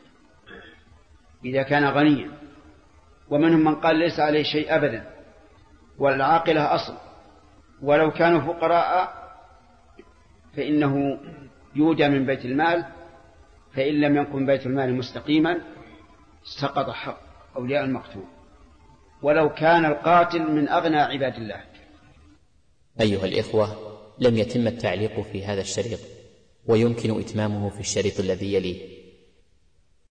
إذا كان غنيا. ومنهم من قال ليس عليه شيء أبدا، والعاقلة أصل، ولو كانوا فقراء فإنه يودى من بيت المال، فإن لم يكن بيت المال مستقيما سقط أولياء المقتول ولو كان القاتل من أغنى عباد الله. أيها الإخوة، لم يتم التعليق في هذا الشريط، ويمكن إتمامه في الشريط الذي يليه.